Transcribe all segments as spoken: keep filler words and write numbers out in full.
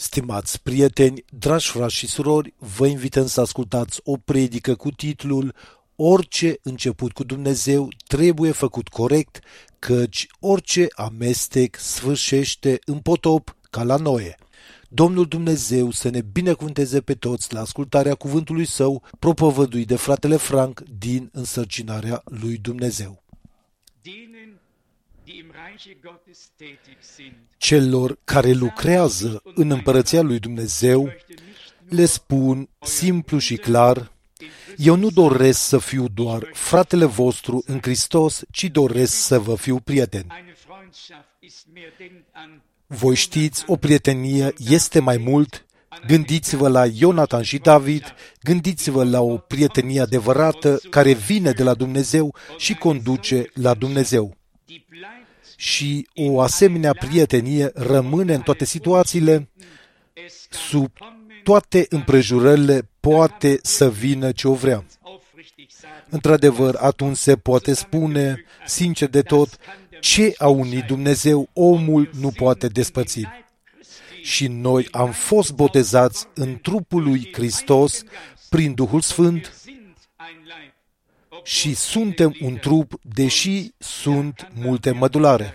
Stimați prieteni, dragi frați și surori, vă invităm să ascultați o predică cu titlul Orice început cu Dumnezeu trebuie făcut corect, căci orice amestec sfârșește în potop ca la Noe. Domnul Dumnezeu să ne binecuvânteze pe toți la ascultarea cuvântului Său, propovăduit de fratele Frank din Însărcinarea lui Dumnezeu. Celor care lucrează în împărăția lui Dumnezeu le spun simplu și clar: eu nu doresc să fiu doar fratele vostru în Hristos, ci doresc să vă fiu prieten. Voi știți, o prietenie este mai mult. Gândiți-vă la Ionatan și David, gândiți-vă la o prietenie adevărată care vine de la Dumnezeu și conduce la Dumnezeu. Și o asemenea prietenie rămâne în toate situațiile, sub toate împrejurările poate să vină ce o vrea. Într-adevăr, atunci se poate spune, sincer de tot, ce a unit Dumnezeu, omul nu poate despărți. Și noi am fost botezați în trupul lui Hristos prin Duhul Sfânt și suntem un trup, deși sunt multe mădulare.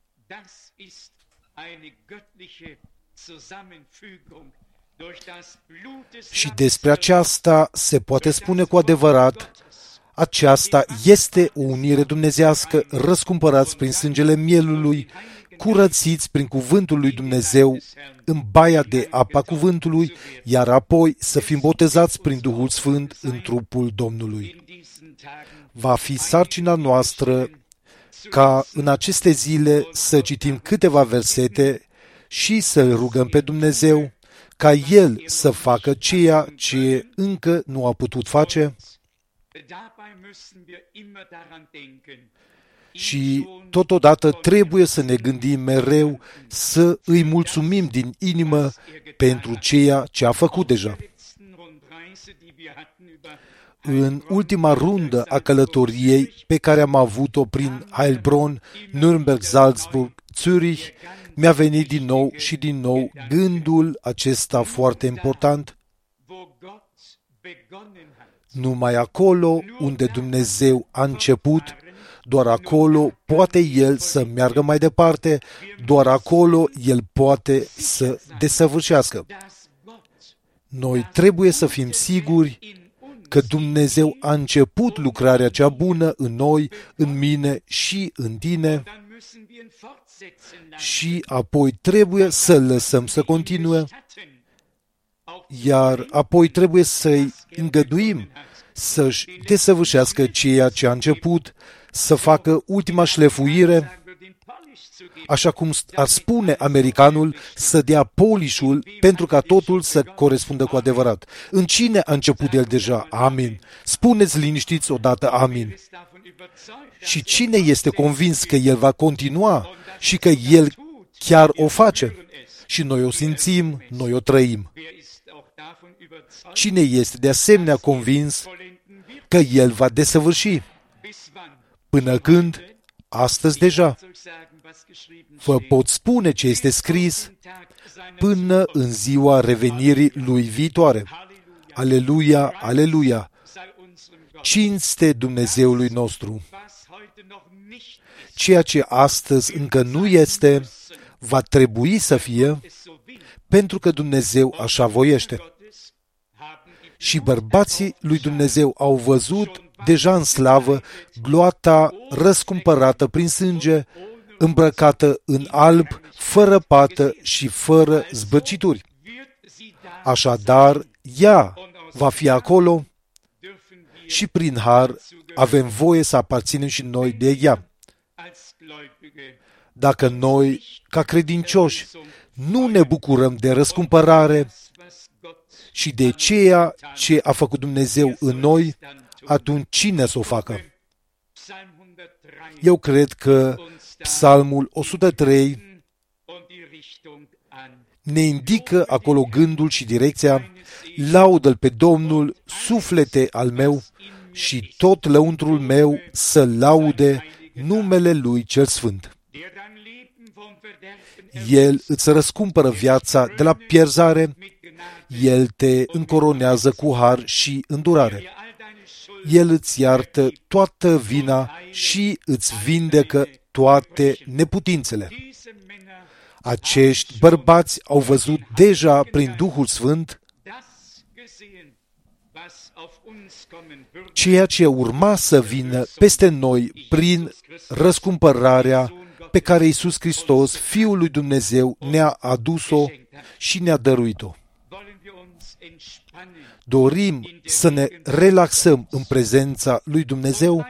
Și despre aceasta se poate spune cu adevărat: aceasta este o unire dumnezească, răscumpărați prin sângele mielului, curățiți prin cuvântul lui Dumnezeu în baia de apa cuvântului, iar apoi să fim botezați prin Duhul Sfânt în trupul Domnului. Va fi sarcina noastră ca în aceste zile să citim câteva versete și să-L rugăm pe Dumnezeu ca El să facă ceea ce încă nu a putut face. Și totodată trebuie să ne gândim mereu să îi mulțumim din inimă pentru ceea ce a făcut deja. În ultima rundă a călătoriei pe care am avut-o prin Heilbronn, Nürnberg, Salzburg, Zürich, mi-a venit din nou și din nou gândul acesta foarte important: numai acolo unde Dumnezeu a început, doar acolo poate El să meargă mai departe, doar acolo El poate să desăvârșească. Noi trebuie să fim siguri că Dumnezeu a început lucrarea cea bună în noi, în mine și în tine, și apoi trebuie să-L lăsăm să continue, iar apoi trebuie să-i îngăduim să-și desăvârșească ceea ce a început, să facă ultima șlefuire, așa cum ar spune americanul, să dea polișul pentru ca totul să corespundă cu adevărat. În cine a început el deja? Amin. Spuneți liniștiți odată amin. Și cine este convins că el va continua și că el chiar o face? Și noi o simțim, noi o trăim. Cine este de asemenea convins că el va desăvârși? Până când? Astăzi deja. Vă pot spune ce este scris: până în ziua revenirii lui viitoare. Aleluia, aleluia! Cinste Dumnezeului nostru! Ceea ce astăzi încă nu este, va trebui să fie, pentru că Dumnezeu așa voiește. Și bărbații lui Dumnezeu au văzut deja în slavă gloata răscumpărată prin sânge, îmbrăcată în alb, fără pată și fără zbârcituri. Așadar, ea va fi acolo și prin har avem voie să aparținem și noi de ea. Dacă noi, ca credincioși, nu ne bucurăm de răscumpărare și de ceea ce a făcut Dumnezeu în noi, atunci cine să o facă? Eu cred că Psalmul o sută trei ne indică acolo gândul și direcția: laudă-L pe Domnul, suflete al meu, și tot lăuntrul meu să laude numele Lui cel Sfânt. El îți răscumpără viața de la pierzare, El te încoronează cu har și îndurare. El îți iartă toată vina și îți vindecă toate neputințele. Acești bărbați au văzut deja prin Duhul Sfânt ceea ce urma să vină peste noi prin răscumpărarea pe care Iisus Hristos, Fiul lui Dumnezeu, ne-a adus-o și ne-a dăruit-o. Dorim să ne relaxăm în prezența lui Dumnezeu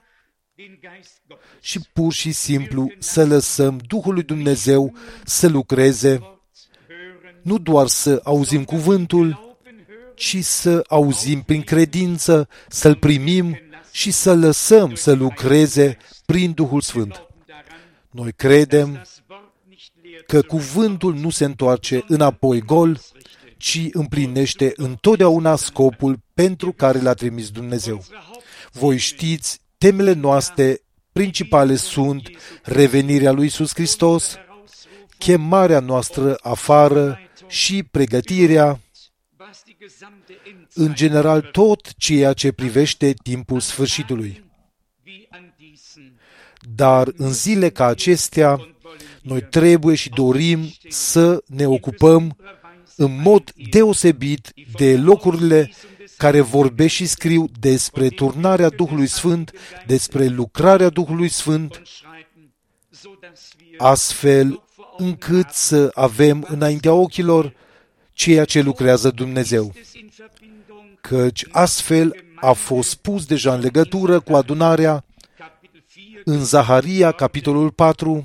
și pur și simplu să lăsăm Duhul lui Dumnezeu să lucreze, nu doar să auzim cuvântul, ci să auzim prin credință, să-L primim și să lăsăm să lucreze prin Duhul Sfânt. Noi credem că cuvântul nu se întoarce înapoi gol, ci împlinește întotdeauna scopul pentru care l-a trimis Dumnezeu. Voi știți, temele noastre principale sunt revenirea lui Iisus Hristos, chemarea noastră afară și pregătirea, în general tot ceea ce privește timpul sfârșitului. Dar în zile ca acestea, noi trebuie și dorim să ne ocupăm în mod deosebit de locurile care vorbesc și scriu despre turnarea Duhului Sfânt, despre lucrarea Duhului Sfânt, astfel încât să avem înaintea ochilor ceea ce lucrează Dumnezeu. Căci astfel a fost pus deja în legătură cu adunarea în Zaharia, capitolul patru,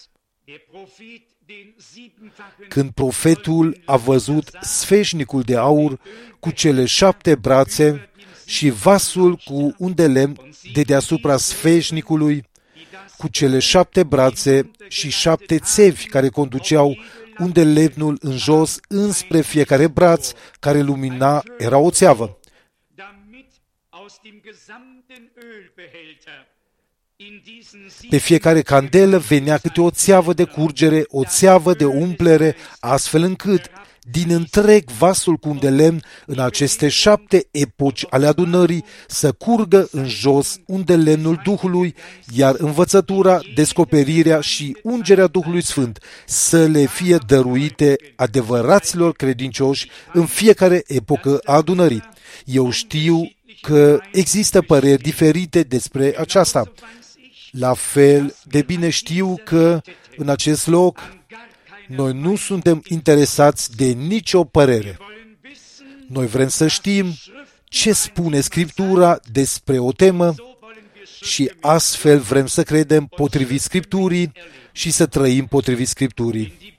când profetul a văzut sfeșnicul de aur cu cele șapte brațe și vasul cu un de lemn de deasupra sfeșnicului, cu cele șapte brațe și șapte țevi care conduceau unde lemnul în jos înspre fiecare braț care lumina era o țeavă. Pe fiecare candelă venea câte o țeavă de curgere, o țeavă de umplere, astfel încât, din întreg vasul cu un de lemn, în aceste șapte epoci ale adunării, să curgă în jos un de lemnul Duhului, iar învățătura, descoperirea și ungerea Duhului Sfânt să le fie dăruite adevăraților credincioși în fiecare epocă a adunării. Eu știu că există păreri diferite despre aceasta. La fel de bine știu că în acest loc noi nu suntem interesați de nicio părere. Noi vrem să știm ce spune Scriptura despre o temă și astfel vrem să credem potrivit Scripturii și să trăim potrivit Scripturii.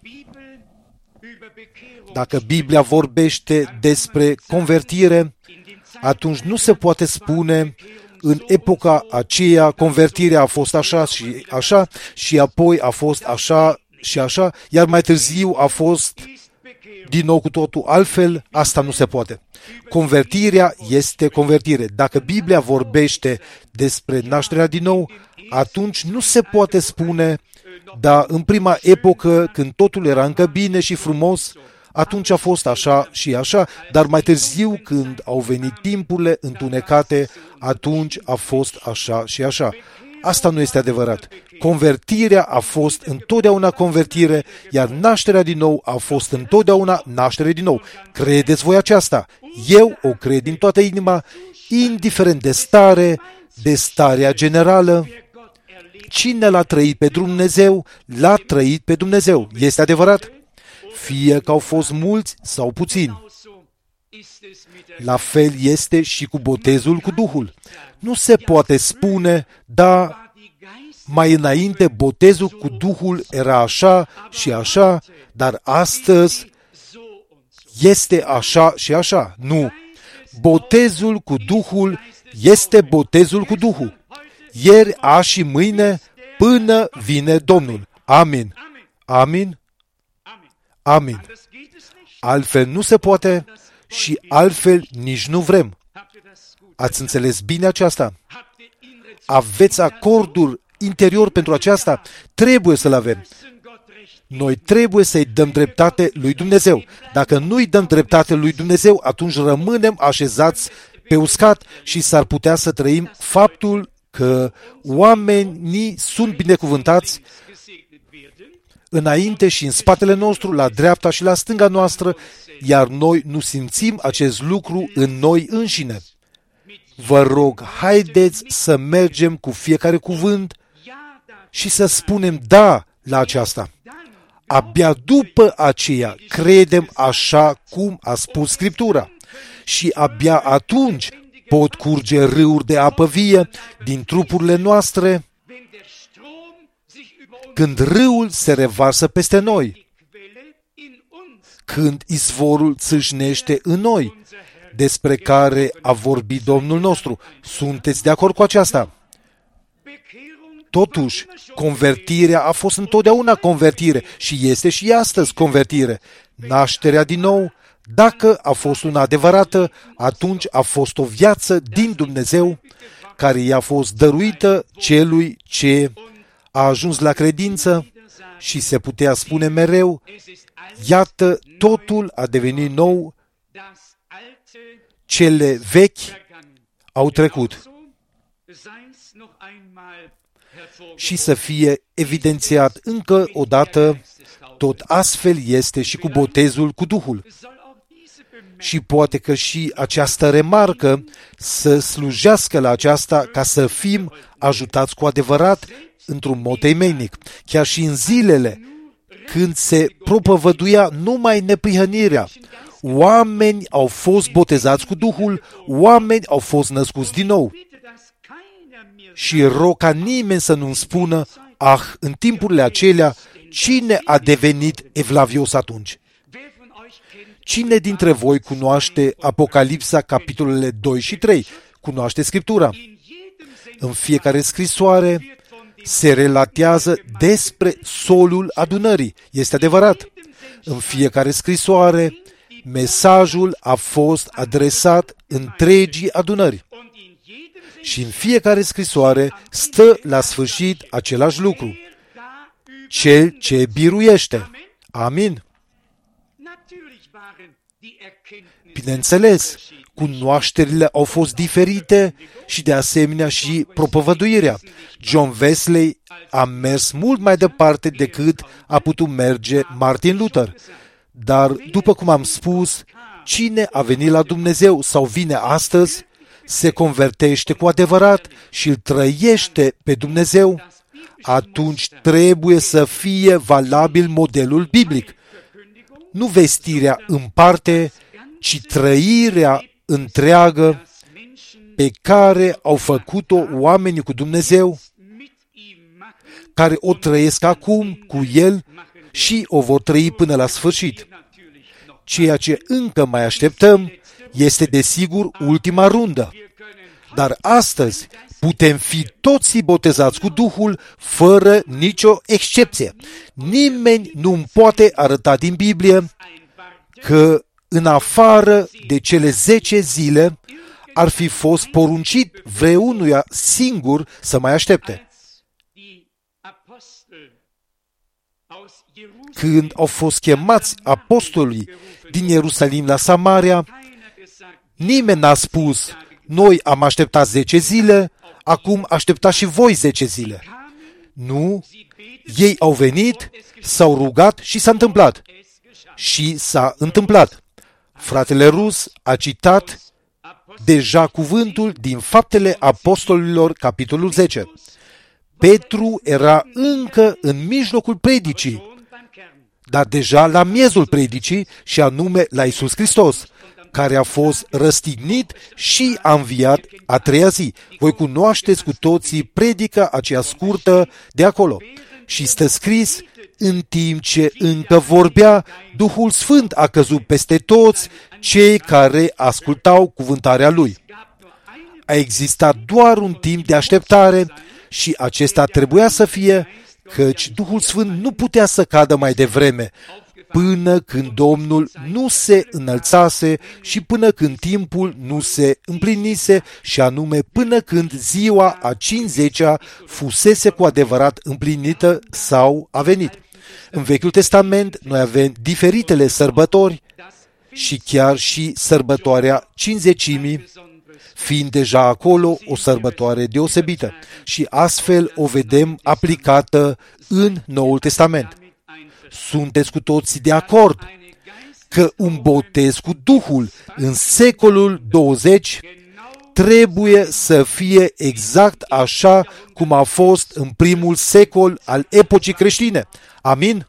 Dacă Biblia vorbește despre convertire, atunci nu se poate spune în epoca aceea convertirea a fost așa și așa și apoi a fost așa și așa, iar mai târziu a fost din nou cu totul altfel. Asta nu se poate. Convertirea este convertire. Dacă Biblia vorbește despre nașterea din nou, atunci nu se poate spune, dar în prima epocă, când totul era încă bine și frumos, atunci a fost așa și așa, dar mai târziu, când au venit timpurile întunecate, atunci a fost așa și așa. Asta nu este adevărat. Convertirea a fost întotdeauna convertire, iar nașterea din nou a fost întotdeauna naștere din nou. Credeți voi aceasta? Eu o cred din toată inima, indiferent de stare, de starea generală. Cine l-a trăit pe Dumnezeu, l-a trăit pe Dumnezeu. Este adevărat? Fie că au fost mulți sau puțini. La fel este și cu botezul cu Duhul. Nu se poate spune, da, mai înainte botezul cu Duhul era așa și așa, dar astăzi este așa și așa. Nu. Botezul cu Duhul este botezul cu Duhul. Ieri, azi și mâine, până vine Domnul. Amin. Amin. Amin. Altfel nu se poate și altfel nici nu vrem. Ați înțeles bine aceasta? Aveți acordul interior pentru aceasta? Trebuie să-l avem. Noi trebuie să-i dăm dreptate lui Dumnezeu. Dacă nu-i dăm dreptate lui Dumnezeu, atunci rămânem așezați pe uscat și s-ar putea să trăim faptul că oamenii sunt binecuvântați înainte și în spatele nostru, la dreapta și la stânga noastră, iar noi nu simțim acest lucru în noi înșine. Vă rog, haideți să mergem cu fiecare cuvânt și să spunem da la aceasta. Abia după aceea credem așa cum a spus Scriptura și abia atunci pot curge râuri de apă vie din trupurile noastre când râul se revarsă peste noi, când izvorul țâșnește în noi, despre care a vorbit Domnul nostru. Sunteți de acord cu aceasta? Totuși, convertirea a fost întotdeauna convertire și este și astăzi convertire. Nașterea din nou, dacă a fost una adevărată, atunci a fost o viață din Dumnezeu care i-a fost dăruită celui ce a ajuns la credință și se putea spune mereu, iată, totul a devenit nou, cele vechi au trecut. Și să fie evidențiat încă o dată, tot astfel este și cu botezul cu Duhul. Și poate că și această remarcă să slujească la aceasta ca să fim ajutați cu adevărat într-un mod temeinic. Chiar și în zilele când se propovăduia numai neprihănirea, oameni au fost botezați cu Duhul, oameni au fost născuți din nou. Și rog ca nimeni să nu-mi spună, ah, în timpurile acelea, cine a devenit evlavios atunci? Cine dintre voi cunoaște Apocalipsa, capitolele doi și trei? Cunoaște Scriptura? În fiecare scrisoare se relatează despre solul adunării. Este adevărat. În fiecare scrisoare, mesajul a fost adresat întregii adunări. Și în fiecare scrisoare stă la sfârșit același lucru. Cel ce biruiește. Amin. Bineînțeles, cunoașterile au fost diferite și de asemenea și propovăduirea. John Wesley a mers mult mai departe decât a putut merge Martin Luther. Dar, după cum am spus, cine a venit la Dumnezeu sau vine astăzi, se convertește cu adevărat și îl trăiește pe Dumnezeu, atunci trebuie să fie valabil modelul biblic. Nu vestirea în parte, ci trăirea întreagă pe care au făcut-o oamenii cu Dumnezeu, care o trăiesc acum cu El și o vor trăi până la sfârșit. Ceea ce încă mai așteptăm este desigur ultima rundă. Dar astăzi putem fi toți botezați cu Duhul fără nicio excepție. Nimeni nu îmi poate arăta din Biblie că în afară de cele zece zile ar fi fost poruncit vreunuia singur să mai aștepte. Când au fost chemați apostolii din Ierusalim la Samaria, nimeni n-a spus, noi am așteptat zece zile, acum așteptați și voi zece zile. Nu, ei au venit, s-au rugat și s-a întâmplat. Și s-a întâmplat. Fratele Rus a citat deja cuvântul din Faptele Apostolilor, capitolul zece. Petru era încă în mijlocul predicii, dar deja la miezul predicii, și anume la Iisus Hristos, care a fost răstignit și a înviat a treia zi. Voi cunoașteți cu toții predica aceea scurtă de acolo. Și stă scris, în timp ce încă vorbea, Duhul Sfânt a căzut peste toți cei care ascultau cuvântarea Lui. A existat doar un timp de așteptare și acesta trebuia să fie, căci Duhul Sfânt nu putea să cadă mai devreme, până când Domnul nu se înălțase și până când timpul nu se împlinise, și anume până când ziua a cincizecea fusese cu adevărat împlinită sau a venit. În Vechiul Testament noi avem diferitele sărbători și chiar și sărbătoarea Cincizecimii, fiind deja acolo o sărbătoare deosebită. Și astfel o vedem aplicată în Noul Testament. Sunteți cu toții de acord că un botez cu Duhul în secolul douăzeci trebuie să fie exact așa cum a fost în primul secol al epocii creștine. Amin?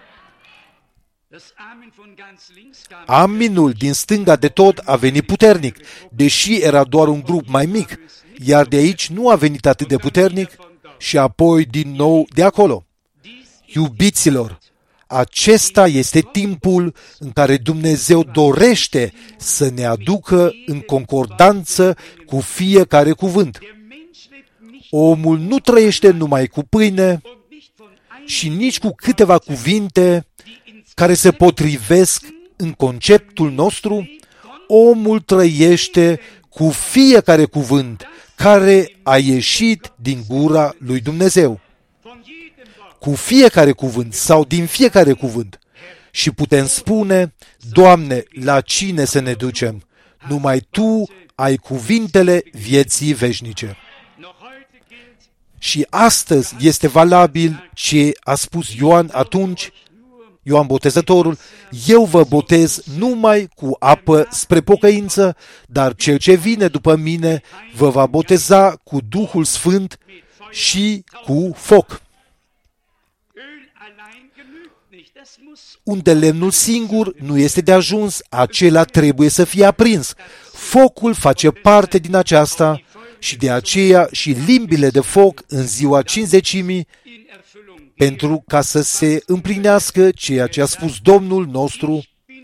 Aminul din stânga de tot a venit puternic, deși era doar un grup mai mic, iar de aici nu a venit atât de puternic și apoi din nou de acolo. Iubiților, acesta este timpul în care Dumnezeu dorește să ne aducă în concordanță cu fiecare cuvânt. Omul nu trăiește numai cu pâine și nici cu câteva cuvinte care se potrivesc în conceptul nostru. Omul trăiește cu fiecare cuvânt care a ieșit din gura lui Dumnezeu. Cu fiecare cuvânt sau din fiecare cuvânt. Și putem spune, Doamne, la cine să ne ducem? Numai Tu ai cuvintele vieții veșnice. Și astăzi este valabil ce a spus Ioan atunci, Ioan Botezătorul, eu vă botez numai cu apă spre pocăință, dar cel ce vine după mine vă va boteza cu Duhul Sfânt și cu foc. Unde lemnul singur nu este de ajuns, acela trebuie să fie aprins. Focul face parte din aceasta și de aceea și limbile de foc în ziua Cincizecimii, pentru ca să se împlinească ceea ce a spus Domnul nostru.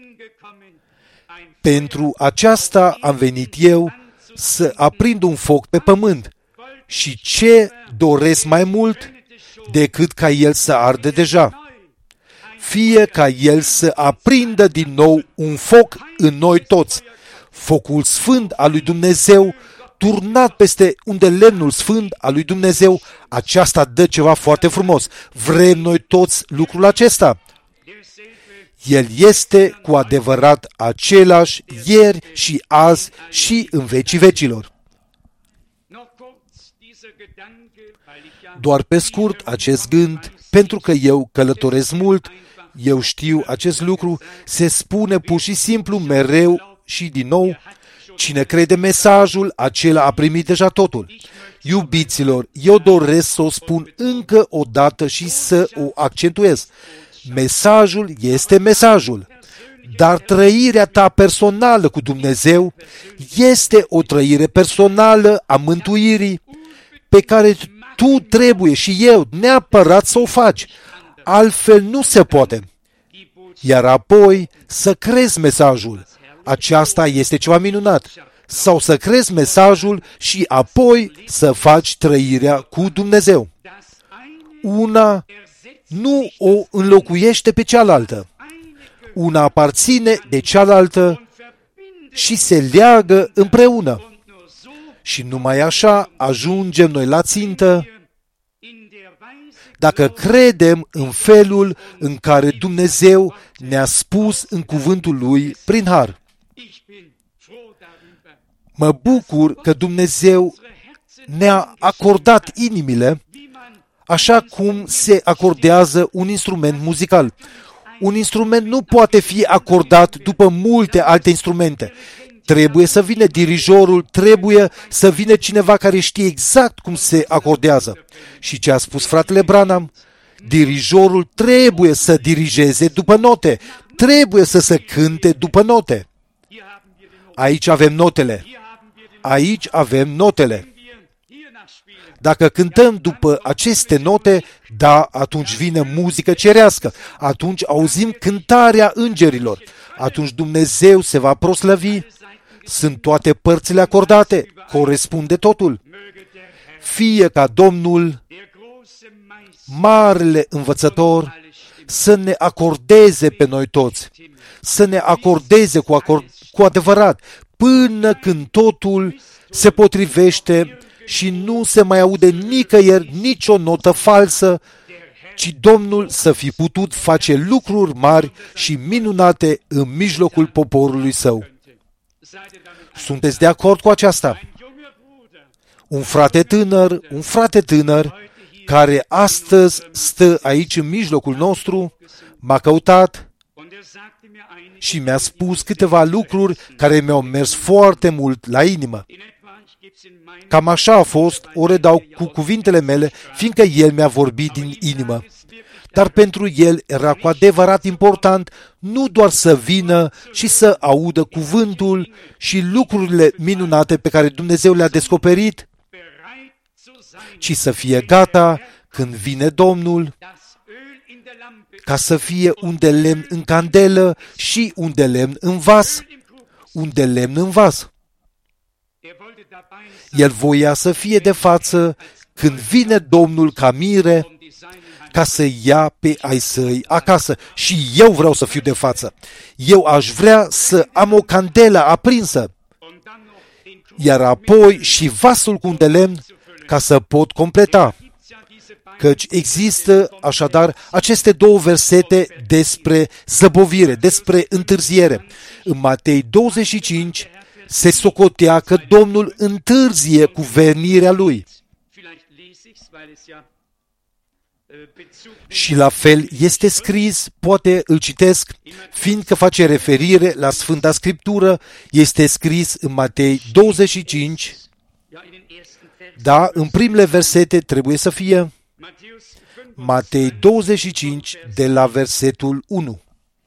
Pentru aceasta am venit eu să aprind un foc pe pământ. Și ce doresc mai mult decât ca el să arde deja? Fie ca el să aprindă din nou un foc în noi toți. Focul sfânt al lui Dumnezeu, turnat peste unde lemnul sfânt al lui Dumnezeu, aceasta dă ceva foarte frumos. Vrem noi toți lucrul acesta. El este cu adevărat același ieri și azi și în vecii vecilor. Doar pe scurt acest gând, pentru că eu călătoresc mult, eu știu acest lucru, se spune pur și simplu mereu și din nou, cine crede mesajul, acela a primit deja totul. Iubiților, eu doresc să o spun încă o dată și să o accentuez. Mesajul este mesajul, dar trăirea ta personală cu Dumnezeu este o trăire personală a mântuirii pe care tu trebuie și eu neapărat să o faci. Altfel nu se poate. Iar apoi să crezi mesajul. Aceasta este ceva minunat. Sau să crezi mesajul și apoi să faci trăirea cu Dumnezeu. Una nu o înlocuiește pe cealaltă. Una aparține de cealaltă și se leagă împreună. Și numai așa ajungem noi la țintă dacă credem în felul în care Dumnezeu ne-a spus în cuvântul Lui prin har. Mă bucur că Dumnezeu ne-a acordat inimile așa cum se acordează un instrument muzical. Un instrument nu poate fi acordat după multe alte instrumente. Trebuie să vină dirijorul, trebuie să vină cineva care știe exact cum se acordează. Și ce a spus fratele Branham? Dirijorul trebuie să dirigeze după note, trebuie să se cânte după note. Aici avem notele. Aici avem notele. Dacă cântăm după aceste note, da, atunci vine muzică cerească, atunci auzim cântarea îngerilor, atunci Dumnezeu se va proslăvi, sunt toate părțile acordate, corespunde totul. Fie ca Domnul, marele învățător, să ne acordeze pe noi toți, să ne acordeze cu, acord, cu adevărat, până când totul se potrivește și nu se mai aude nicăieri nicio notă falsă, ci Domnul să fi putut face lucruri mari și minunate în mijlocul poporului său. Sunteți de acord cu aceasta? Un frate tânăr, un frate tânăr, care astăzi stă aici în mijlocul nostru, m-a căutat și mi-a spus câteva lucruri care mi-au mers foarte mult la inimă. Cam așa a fost, o redau cu cuvintele mele, fiindcă el mi-a vorbit din inimă. Dar pentru el era cu adevărat important nu doar să vină și să audă cuvântul și lucrurile minunate pe care Dumnezeu le-a descoperit, ci să fie gata când vine Domnul, ca să fie un de lemn în candelă și un de lemn în vas. Un de lemn în vas. El voia să fie de față când vine Domnul ca mire, ca să ia pe ai săi acasă. Și eu vreau să fiu de față. Eu aș vrea să am o candelă aprinsă, iar apoi și vasul cu un de lemn, ca să pot completa. Căci există așadar aceste două versete despre zăbovire, despre întârziere. În Matei douăzeci și cinci se socotea că Domnul întârzie cu venirea Lui. Și la fel este scris, poate îl citesc, fiindcă face referire la Sfânta Scriptură, este scris în Matei douăzeci și cinci, da, în primele versete trebuie să fie Matei douăzeci și cinci, de la versetul unu.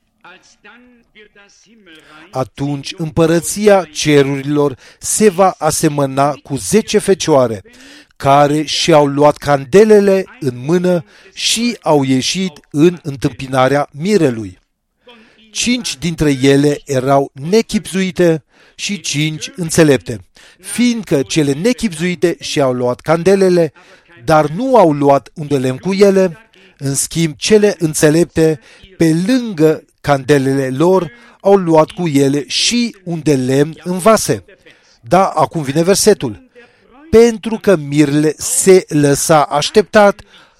Atunci împărăția cerurilor se va asemăna cu zece fecioare, care și-au luat candelele în mână și au ieșit în întâmpinarea mirelui. Cinci dintre ele erau nechipzuite și cinci înțelepte, fiindcă cele nechipzuite și-au luat candelele, dar nu au luat un de lemn cu ele, în schimb cele înțelepte, pe lângă candelele lor, au luat cu ele și un de lemn în vase. Da, acum vine versetul. Pentru că mirele se lăsa așteptat,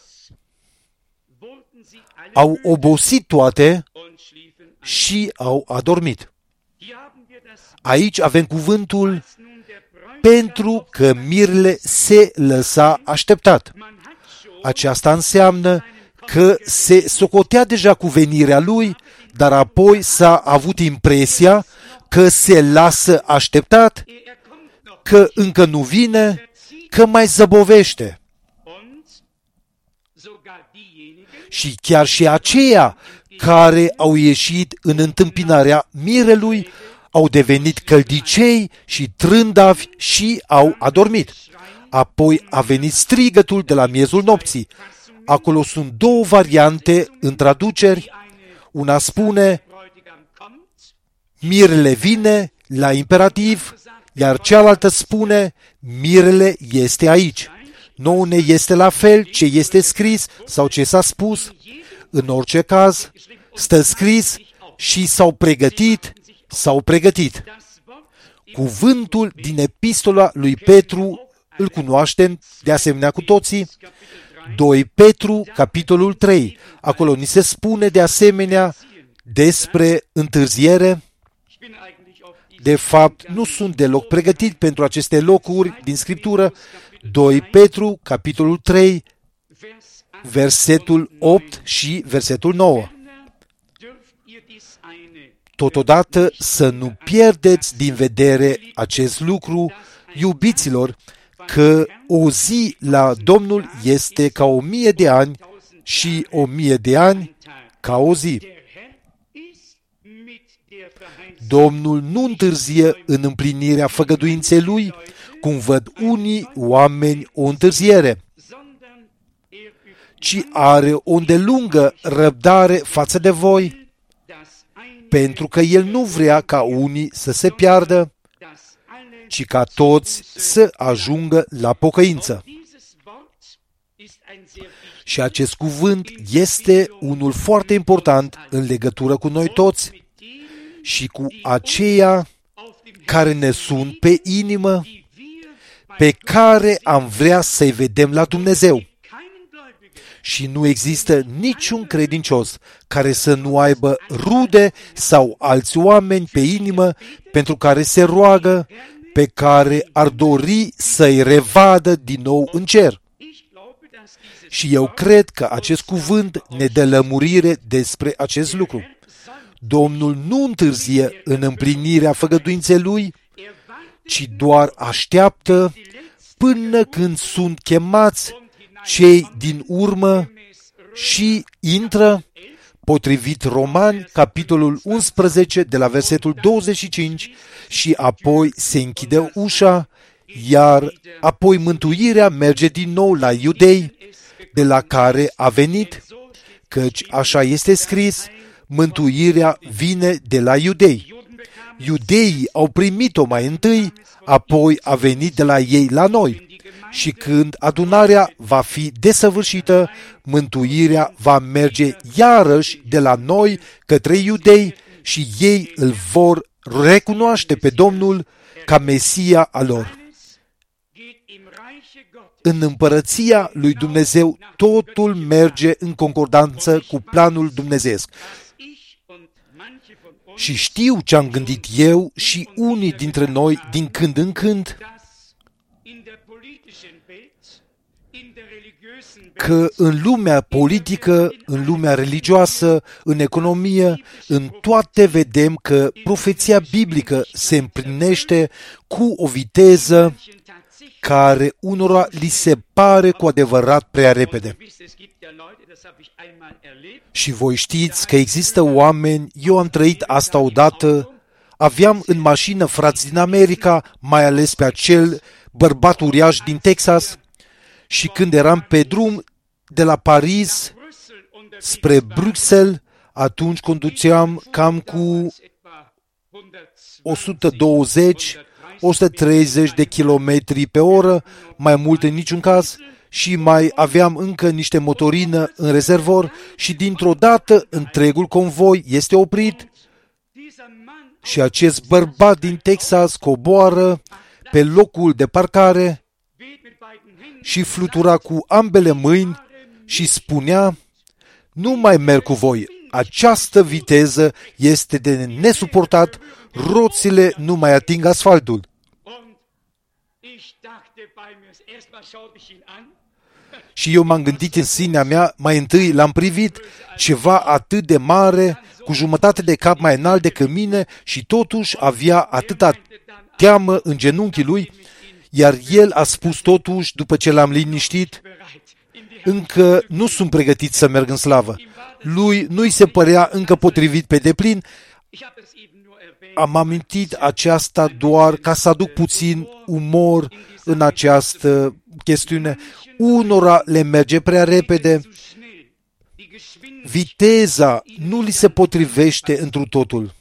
au obosit toate și au adormit. Aici avem cuvântul pentru că mirele se lăsa așteptat. Aceasta înseamnă că se socotea deja cu venirea lui, dar apoi s-a avut impresia că se lasă așteptat, că încă nu vine, că mai zăbovește. Și chiar și aceia care au ieșit în întâmpinarea mirelui au devenit căldicei și trândavi și au adormit. Apoi a venit strigătul de la miezul nopții. Acolo sunt două variante în traduceri. Una spune, mirele vine la imperativ, iar cealaltă spune, mirele este aici. Nouă ne este la fel ce este scris sau ce s-a spus. În orice caz, stă scris și s-au pregătit, s-au pregătit. Cuvântul din epistola lui Petru îl cunoaștem de asemenea cu toții. doi Petru, capitolul trei. Acolo ni se spune de asemenea despre întârziere. De fapt, nu sunt deloc pregătit pentru aceste locuri din Scriptură. doi Petru, capitolul trei, versetul opt și versetul nouă. Totodată să nu pierdeți din vedere acest lucru, iubiților, că o zi la Domnul este ca o mie de ani și o mie de ani ca o zi. Domnul nu întârzie în împlinirea făgăduinței Lui, cum văd unii oameni o întârziere, ci are o îndelungă răbdare față de voi, pentru că El nu vrea ca unii să se piardă, ci ca toți să ajungă la pocăință. Și acest cuvânt este unul foarte important în legătură cu noi toți și cu aceia care ne sunt pe inimă, pe care am vrea să-i vedem la Dumnezeu. Și nu există niciun credincios care să nu aibă rude sau alți oameni pe inimă pentru care se roagă, pe care ar dori să-i revadă din nou în cer. Și eu cred că acest cuvânt ne dă lămurire despre acest lucru. Domnul nu întârzie în împlinirea făgăduinței Lui, ci doar așteaptă până când sunt chemați cei din urmă și intră, potrivit Romani, capitolul unsprezece, de la versetul douăzeci și cinci, și apoi se închide ușa, iar apoi mântuirea merge din nou la iudei, de la care a venit, căci așa este scris, mântuirea vine de la iudei. Iudeii au primit-o mai întâi, apoi a venit de la ei la noi. Și când adunarea va fi desăvârșită, mântuirea va merge iarăși de la noi către iudei și ei îl vor recunoaște pe Domnul ca Mesia al lor. În împărăția lui Dumnezeu totul merge în concordanță cu planul dumnezeiesc. Și știu ce am gândit eu și unii dintre noi din când în când, că în lumea politică, în lumea religioasă, în economie, în toate vedem că profeția biblică se împlinește cu o viteză care unora li se pare cu adevărat prea repede. Și voi știți că există oameni, eu am trăit asta odată, aveam în mașină frați din America, mai ales pe acel bărbat uriaș din Texas, și când eram pe drum de la Paris spre Bruxelles, atunci conduceam cam cu o sută douăzeci - o sută treizeci de kilometri pe oră, mai mult în niciun caz, și mai aveam încă niște motorină în rezervor și dintr-o dată întregul convoi este oprit și acest bărbat din Texas coboară pe locul de parcare și flutura cu ambele mâini și spunea: nu mai merg cu voi, această viteză este de nesuportat, roțile nu mai ating asfaltul. Și eu m-am gândit în sinea mea, mai întâi l-am privit, ceva atât de mare, cu jumătate de cap mai înalt decât mine și totuși avea atâta teamă în genunchii lui, iar el a spus totuși, după ce l-am liniștit: încă nu sunt pregătit să merg în slavă. Lui nu-i se părea încă potrivit pe deplin. Am amintit aceasta doar ca să aduc puțin umor în această chestiune. Unora le merge prea repede, viteza nu li se potrivește întru totul.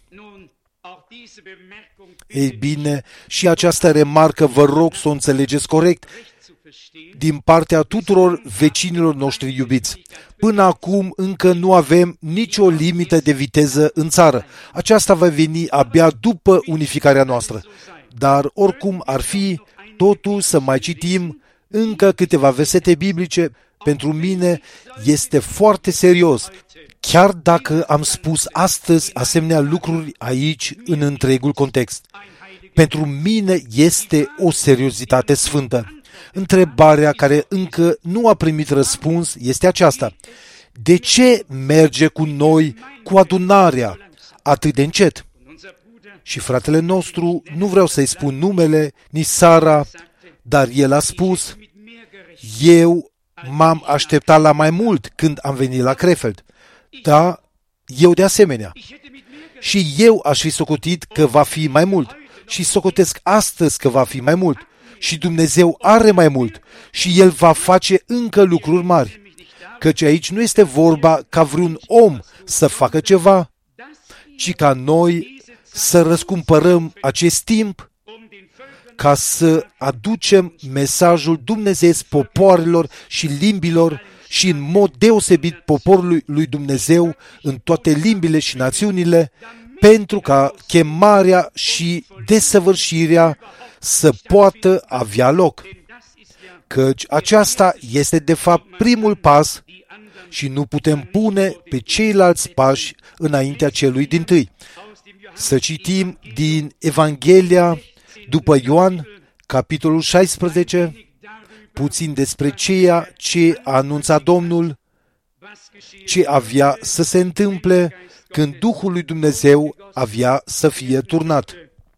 Ei bine, și această remarcă vă rog să o înțelegeți corect din partea tuturor vecinilor noștri iubiți. Până acum încă nu avem nicio limită de viteză în țară. Aceasta va veni abia după unificarea noastră. Dar oricum ar fi, totuși să mai citim încă câteva versete biblice, pentru mine este foarte serios, chiar dacă am spus astăzi asemenea lucruri aici în întregul context. Pentru mine este o seriozitate sfântă. Întrebarea care încă nu a primit răspuns este aceasta: de ce merge cu noi, cu adunarea, atât de încet? Și fratele nostru, nu vreau să-i spun numele, nici Sara, dar el a spus: eu m-am așteptat la mai mult când am venit la Krefeld. Da, eu de asemenea. Și eu aș fi socotit că va fi mai mult. Și socotesc astăzi că va fi mai mult. Și Dumnezeu are mai mult. Și El va face încă lucruri mari. Căci aici nu este vorba ca vreun om să facă ceva, ci ca noi să răscumpărăm acest timp ca să aducem mesajul dumnezeiesc popoarelor și limbilor și în mod deosebit poporului lui Dumnezeu în toate limbile și națiunile, pentru ca chemarea și desăvârșirea să poată avea loc. Căci aceasta este de fapt primul pas și nu putem pune pe ceilalți pași înaintea celui dintâi. Să citim din Evanghelia după Ioan, capitolul șaisprezece, puțin despre ceea ce a anunțat Domnul, ce avea să se întâmple când Duhul lui Dumnezeu avea să fie turnat.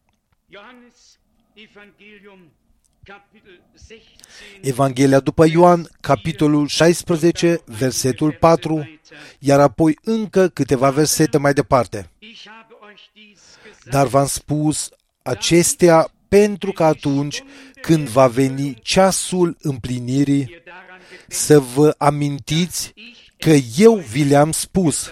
Evanghelia după Ioan, capitolul șaisprezece, versetul patru, iar apoi încă câteva versete mai departe. Dar v-am spus acestea pentru că atunci când va veni ceasul împlinirii, să vă amintiți că eu vi le-am spus.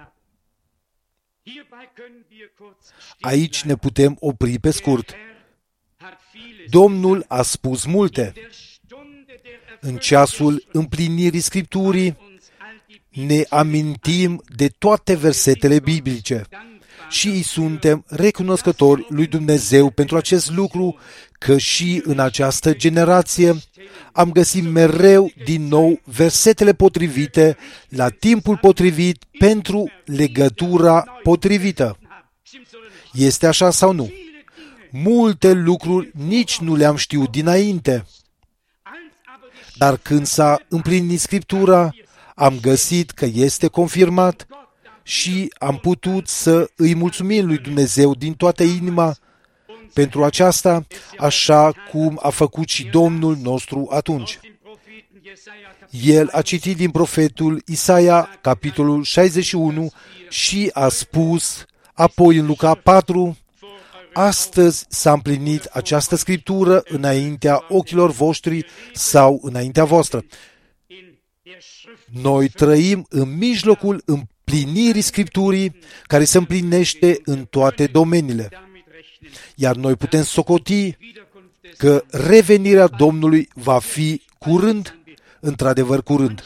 Aici ne putem opri pe scurt. Domnul a spus multe. În ceasul împlinirii Scripturii ne amintim de toate versetele biblice și îi suntem recunoscători lui Dumnezeu pentru acest lucru, că și în această generație am găsit mereu din nou versetele potrivite la timpul potrivit pentru legătura potrivită. Este așa sau nu? Multe lucruri nici nu le-am știut dinainte. Dar când s-a împlinit Scriptura, am găsit că este confirmat și am putut să îi mulțumim lui Dumnezeu din toată inima pentru aceasta, așa cum a făcut și Domnul nostru atunci. El a citit din profetul Isaia, capitolul șaizeci și unu, și a spus, apoi în Luca patru, astăzi s-a împlinit această scriptură înaintea ochilor voștri sau înaintea voastră. Noi trăim în mijlocul împlinirii Scripturii, care se împlinește în toate domeniile. Iar noi putem socoti că revenirea Domnului va fi curând, într-adevăr curând.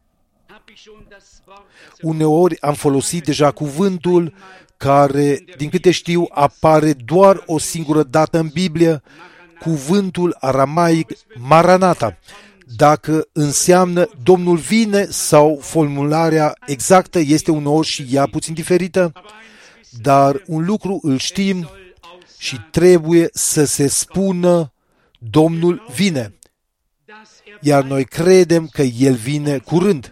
Uneori am folosit deja cuvântul care, din câte știu, apare doar o singură dată în Biblie, cuvântul aramaic Maranata. Dacă înseamnă Domnul vine sau formularea exactă este uneori și ea puțin diferită, dar un lucru îl știm și trebuie să se spună Domnul vine. Iar noi credem că El vine curând.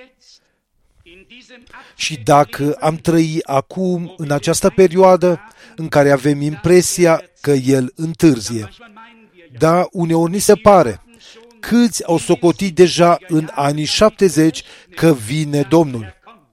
Și dacă am trăi acum în această perioadă în care avem impresia că El întârzie, da, uneori ni se pare. Câți au socotit deja în anii șaptezeci că vine Domnul?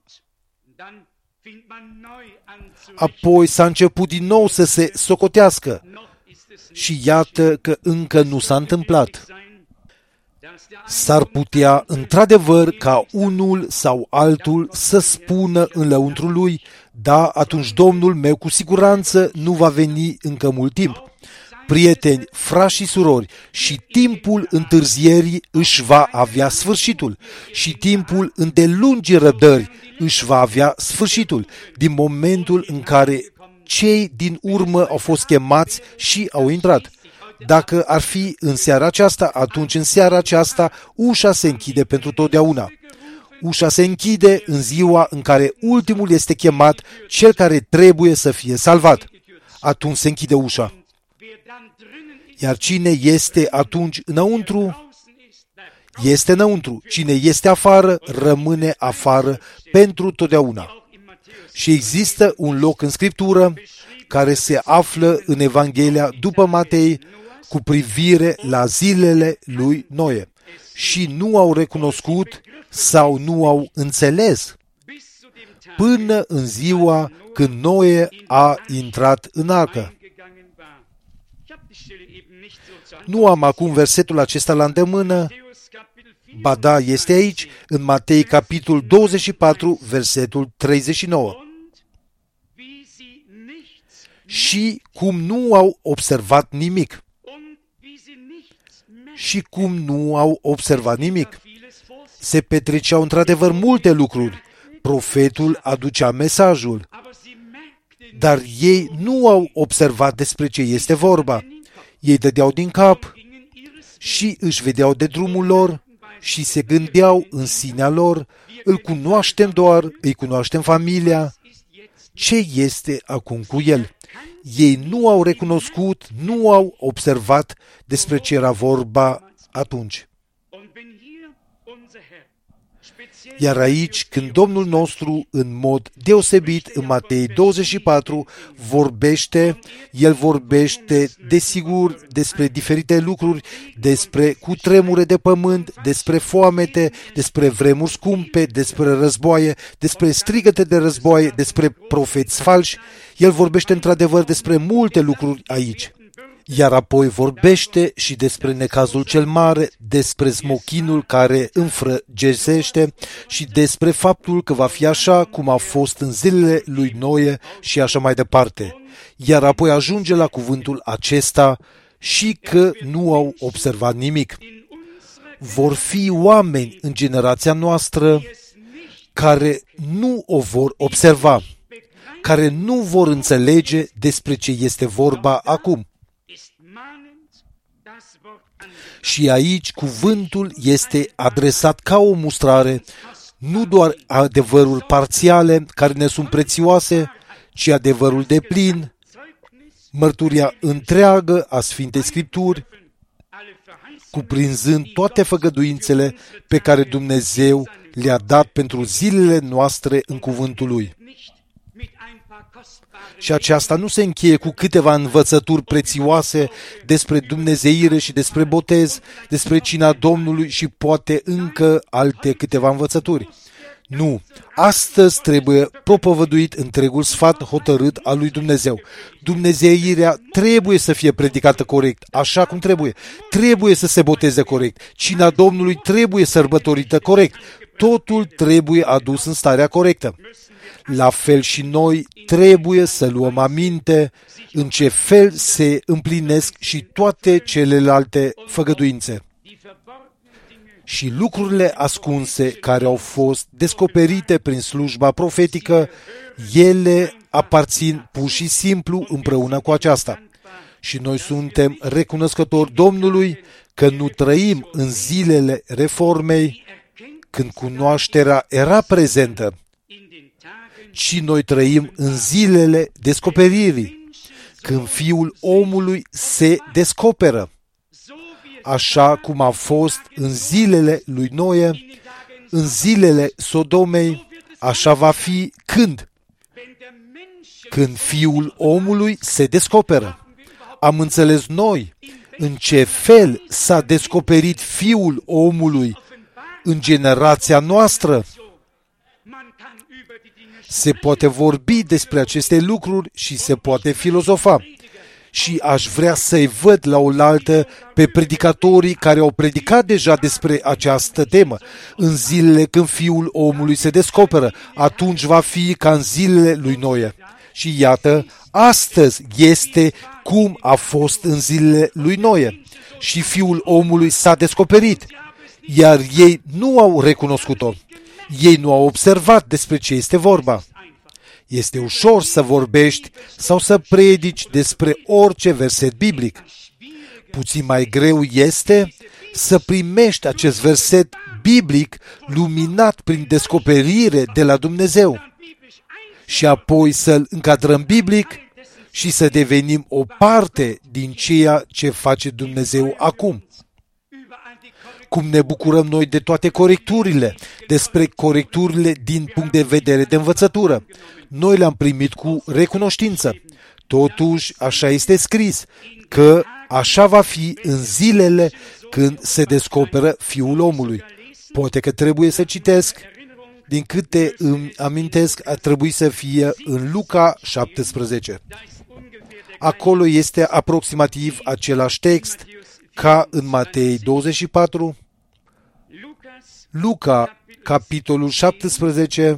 Apoi s-a început din nou să se socotească și iată că încă nu s-a întâmplat. S-ar putea într-adevăr ca unul sau altul să spună în lăuntrul lui, da, atunci Domnul meu cu siguranță nu va veni încă mult timp. Prieteni, frați și surori, și timpul întârzierii își va avea sfârșitul și timpul îndelungii răbdări își va avea sfârșitul din momentul în care cei din urmă au fost chemați și au intrat. Dacă ar fi în seara aceasta, atunci în seara aceasta ușa se închide pentru totdeauna. Ușa se închide în ziua în care ultimul este chemat, cel care trebuie să fie salvat. Atunci se închide ușa. Iar cine este atunci înăuntru, este înăuntru. Cine este afară, rămâne afară pentru totdeauna. Și există un loc în Scriptură care se află în Evanghelia după Matei cu privire la zilele lui Noe. Și nu au recunoscut sau nu au înțeles până în ziua când Noe a intrat în arcă. Nu am acum versetul acesta la îndemână, ba da, este aici, în Matei, capitolul douăzeci și patru, versetul treizeci și nouă. Și cum nu au observat nimic. Și cum nu au observat nimic. Se petreceau într-adevăr multe lucruri. Profetul aducea mesajul. Dar ei nu au observat despre ce este vorba. Ei dădeau din cap și își vedeau de drumul lor și se gândeau în sinea lor, îl cunoaștem doar, îi cunoaștem familia, ce este acum cu el? Ei nu au recunoscut, nu au observat despre ce era vorba atunci. Iar aici, când Domnul nostru, în mod deosebit, în Matei douăzeci și patru, vorbește, El vorbește, desigur, despre diferite lucruri, despre cutremure de pământ, despre foamete, despre vremuri scumpe, despre războaie, despre strigăte de războaie, despre profeți falși. El vorbește într-adevăr despre multe lucruri aici. Iar apoi vorbește și despre necazul cel mare, despre smochinul care înfrăgesește și despre faptul că va fi așa cum a fost în zilele lui Noe și așa mai departe. Iar apoi ajunge la cuvântul acesta și că nu au observat nimic. Vor fi oameni în generația noastră care nu o vor observa, care nu vor înțelege despre ce este vorba acum. Și aici cuvântul este adresat ca o mustrare, nu doar adevăruri parțiale care ne sunt prețioase, ci adevărul deplin, mărturia întreagă a Sfintei Scripturi, cuprinzând toate făgăduințele pe care Dumnezeu le-a dat pentru zilele noastre în cuvântul Lui. Și aceasta nu se încheie cu câteva învățături prețioase despre dumnezeire și despre botez, despre cina Domnului și poate încă alte câteva învățături. Nu, astăzi trebuie propovăduit întregul sfat hotărât al lui Dumnezeu. Dumnezeirea trebuie să fie predicată corect, așa cum trebuie. Trebuie să se boteze corect. Cina Domnului trebuie sărbătorită corect. Totul trebuie adus în starea corectă. La fel și noi trebuie să luăm aminte în ce fel se împlinesc și toate celelalte făgăduințe. Și lucrurile ascunse care au fost descoperite prin slujba profetică, ele aparțin pur și simplu împreună cu aceasta. Și noi suntem recunoscători Domnului că nu trăim în zilele reformei, când cunoașterea era prezentă, ci noi trăim în zilele descoperirii, când Fiul omului se descoperă, așa cum a fost în zilele lui Noe, în zilele Sodomei, așa va fi când? Când Fiul omului se descoperă. Am înțeles noi în ce fel s-a descoperit Fiul omului în generația noastră. Se poate vorbi despre aceste lucruri și se poate filozofa. Și aș vrea să-i văd la oaltă pe predicatorii care au predicat deja despre această temă. În zilele când Fiul omului se descoperă, atunci va fi ca în zilele lui Noe. Și iată, astăzi este cum a fost în zilele lui Noe. Și Fiul omului s-a descoperit, iar ei nu au recunoscut-o. Ei nu au observat despre ce este vorba. Este ușor să vorbești sau să predici despre orice verset biblic. Puțin mai greu este să primești acest verset biblic luminat prin descoperire de la Dumnezeu și apoi să-l încadrăm biblic și să devenim o parte din ceea ce face Dumnezeu acum. Cum ne bucurăm noi de toate corecturile, despre corecturile din punct de vedere de învățătură. Noi le-am primit cu recunoștință. Totuși, așa este scris, că așa va fi în zilele când se descoperă Fiul omului. Poate că trebuie să citesc, din câte îmi amintesc, ar trebui să fie în Luca șaptesprezece. Acolo este aproximativ același text ca în Matei douăzeci și patru, Luca, capitolul șaptesprezece,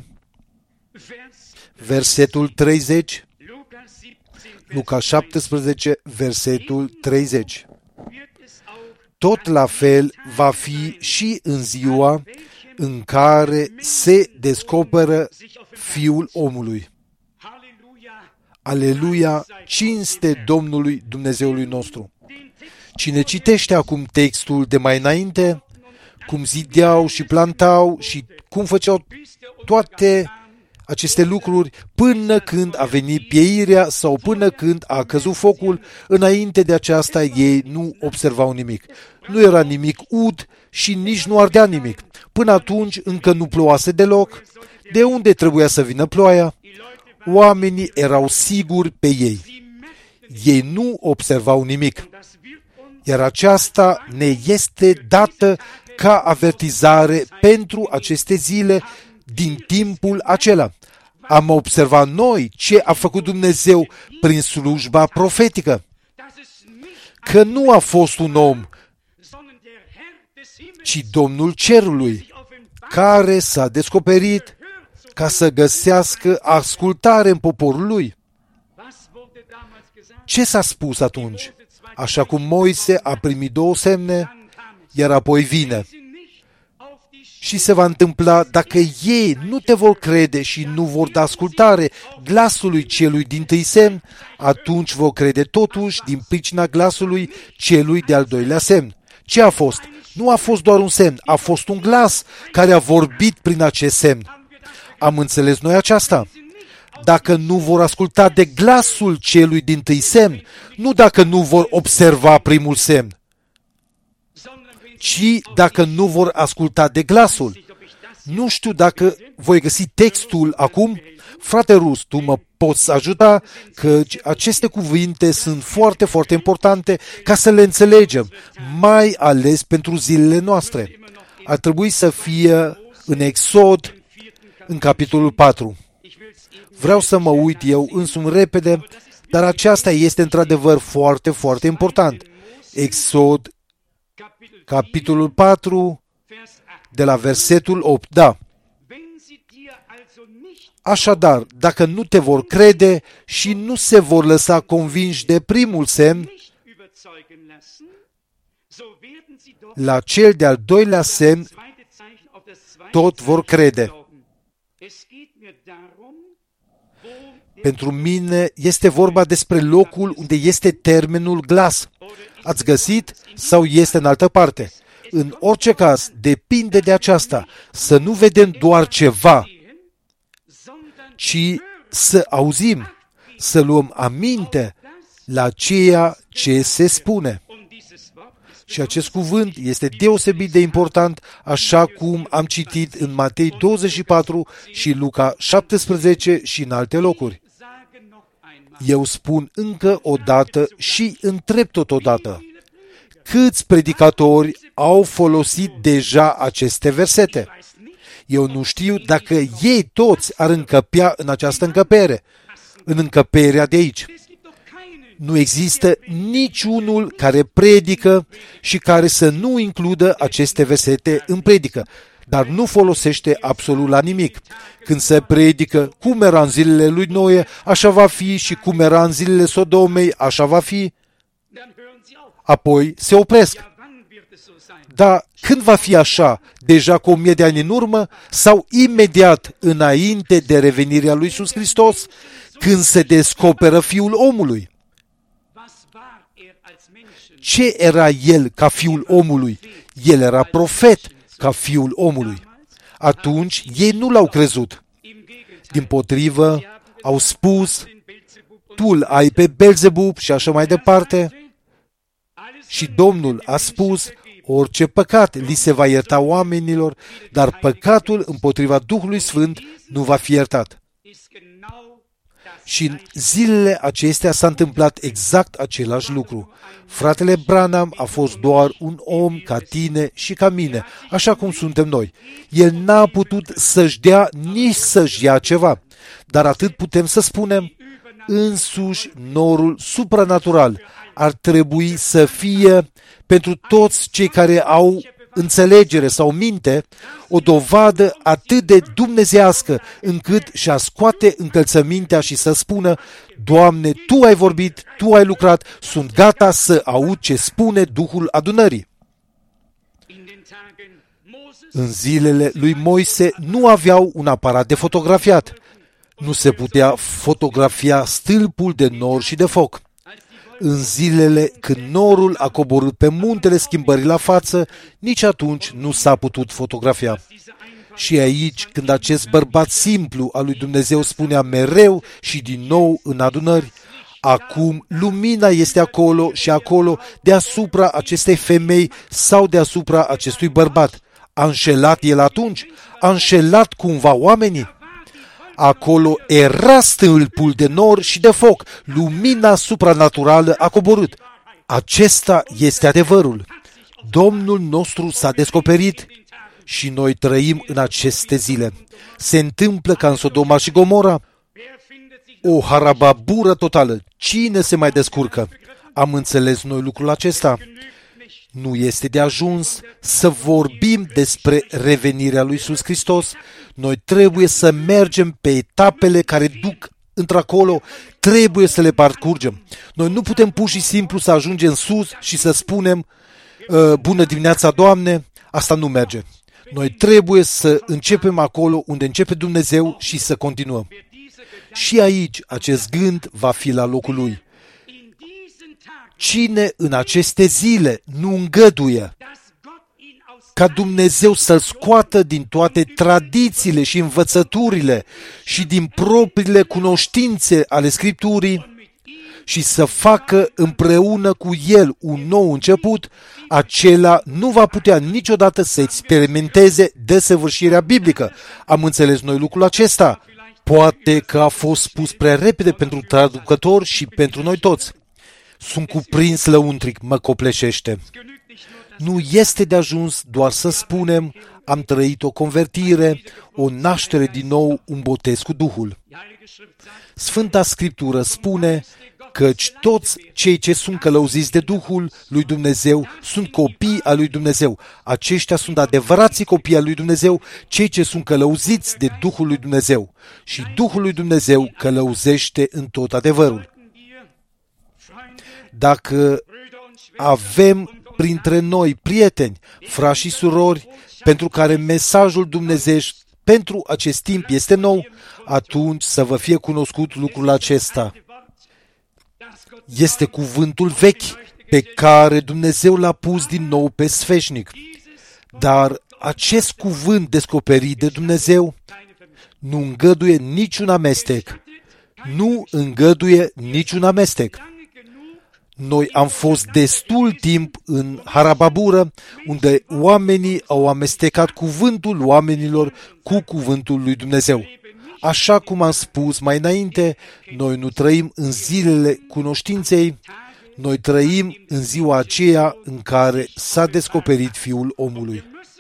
versetul treizeci, Luca șaptesprezece, versetul treizeci. Tot la fel va fi și în ziua în care se descoperă Fiul omului. Aleluia, cinste Domnului Dumnezeului nostru. Cine citește acum textul de mai înainte, cum zideau și plantau și cum făceau toate aceste lucruri până când a venit pieirea sau până când a căzut focul. Înainte de aceasta ei nu observau nimic. Nu era nimic ud și nici nu ardea nimic. Până atunci încă nu plouase deloc. De unde trebuia să vină ploaia? Oamenii erau siguri pe ei. Ei nu observau nimic. Iar aceasta ne este dată ca avertizare pentru aceste zile din timpul acela. Am observat noi ce a făcut Dumnezeu prin slujba profetică. Că nu a fost un om, ci Domnul Cerului, care s-a descoperit ca să găsească ascultare în poporul lui. Ce s-a spus atunci? Așa cum Moise a primit două semne, iar apoi vine. Și se va întâmpla dacă ei nu te vor crede și nu vor da ascultare glasului celui dintâi semn, atunci vor crede totuși din pricina glasului celui de-al doilea semn. Ce a fost? Nu a fost doar un semn, a fost un glas care a vorbit prin acest semn. Am înțeles noi aceasta? Dacă nu vor asculta de glasul celui dintâi semn, nu dacă nu vor observa primul semn, ci dacă nu vor asculta de glasul. Nu știu dacă voi găsi textul acum. Frate Rus, tu mă poți ajuta, că aceste cuvinte sunt foarte, foarte importante ca să le înțelegem, mai ales pentru zilele noastre. Ar trebui să fie în Exod, în capitolul patru. Vreau să mă uit eu însumi repede, dar aceasta este într-adevăr foarte, foarte important. Exod, capitolul patru, de la versetul opt. Da. Așadar, dacă nu te vor crede și nu se vor lăsa convinși de primul semn, la cel de-al doilea semn tot vor crede. Pentru mine este vorba despre locul unde este termenul glas. Ați găsit sau este în altă parte? În orice caz, depinde de aceasta, să nu vedem doar ceva, ci să auzim, să luăm aminte la ceea ce se spune. Și acest cuvânt este deosebit de important, așa cum am citit în Matei douăzeci și patru și Luca șaptesprezece și în alte locuri. Eu spun încă o dată și întreb totodată, câți predicatori au folosit deja aceste versete? Eu nu știu dacă ei toți ar încăpea în această încăpere, în încăperea de aici. Nu există niciunul care predică și care să nu includă aceste versete în predică, dar nu folosește absolut la nimic. Când se predică cum era în zilele lui Noe, așa va fi, și cum era în zilele Sodomei, așa va fi, apoi se opresc. Dar când va fi așa? Deja cu o mie de ani în urmă sau imediat înainte de revenirea lui Iisus Hristos, când se descoperă Fiul omului? Ce era el ca Fiul omului? El era profet ca Fiul omului. Atunci ei nu l-au crezut. Dimpotrivă, au spus, tu îl ai pe Belzebub și așa mai departe. Și Domnul a spus, orice păcat li se va ierta oamenilor, dar păcatul împotriva Duhului Sfânt nu va fi iertat. Și în zilele acestea s-a întâmplat exact același lucru. Fratele Branham a fost doar un om ca tine și ca mine, așa cum suntem noi. El n-a putut să-și dea nici să-și ia ceva, dar atât putem să spunem, însuși norul supranatural ar trebui să fie pentru toți cei care au înțelegere sau minte, o dovadă atât de dumnezeiască încât și-a scoate încălțămintea și să spună, Doamne, Tu ai vorbit, Tu ai lucrat, sunt gata să aud ce spune Duhul adunării. În zilele lui Moise nu aveau un aparat de fotografiat. Nu se putea fotografia stâlpul de nor și de foc. În zilele când norul a coborât pe muntele schimbării la față, nici atunci nu s-a putut fotografia. Și aici, când acest bărbat simplu al lui Dumnezeu spunea mereu și din nou în adunări, acum lumina este acolo și acolo deasupra acestei femei sau deasupra acestui bărbat. A înșelat el atunci? A înșelat cumva oamenii? Acolo era stâlpul de nor și de foc. Lumina supranaturală a coborât. Acesta este adevărul. Domnul nostru s-a descoperit și noi trăim în aceste zile. Se întâmplă ca în Sodoma și Gomora o harababură totală. Cine se mai descurcă? Am înțeles noi lucrul acesta. Nu este de ajuns să vorbim despre revenirea lui Iisus Hristos. Noi trebuie să mergem pe etapele care duc într-acolo, trebuie să le parcurgem. Noi nu putem pur și simplu să ajungem sus și să spunem bună dimineața, Doamne, asta nu merge. Noi trebuie să începem acolo unde începe Dumnezeu și să continuăm. Și aici acest gând va fi la locul lui. Cine în aceste zile nu îngăduie ca Dumnezeu să-l scoată din toate tradițiile și învățăturile și din propriile cunoștințe ale Scripturii și să facă împreună cu el un nou început, acela nu va putea niciodată să experimenteze desăvârșirea biblică. Am înțeles noi lucrul acesta. Poate că a fost spus prea repede pentru traducător și pentru noi toți. Sunt cuprins lăuntric, mă copleșește. Nu este de ajuns doar să spunem, am trăit o convertire, o naștere din nou, un botez cu Duhul. Sfânta Scriptură spune căci toți cei ce sunt călăuziți de Duhul lui Dumnezeu sunt copii al lui Dumnezeu. Aceștia sunt adevărații copii al lui Dumnezeu, cei ce sunt călăuziți de Duhul lui Dumnezeu. Și Duhul lui Dumnezeu călăuzește în tot adevărul. Dacă avem printre noi prieteni, frați și surori, pentru care mesajul dumnezeiești pentru acest timp este nou, atunci să vă fie cunoscut lucrul acesta. Este cuvântul vechi pe care Dumnezeu l-a pus din nou pe sfeșnic. Dar acest cuvânt descoperit de Dumnezeu nu îngăduie niciun amestec. Nu îngăduie niciun amestec. Noi am fost destul timp în harababură, unde oamenii au amestecat cuvântul oamenilor cu cuvântul lui Dumnezeu. Așa cum am spus mai înainte, noi nu trăim în zilele cunoștinței, noi trăim în ziua aceea în care s-a descoperit Fiul omului.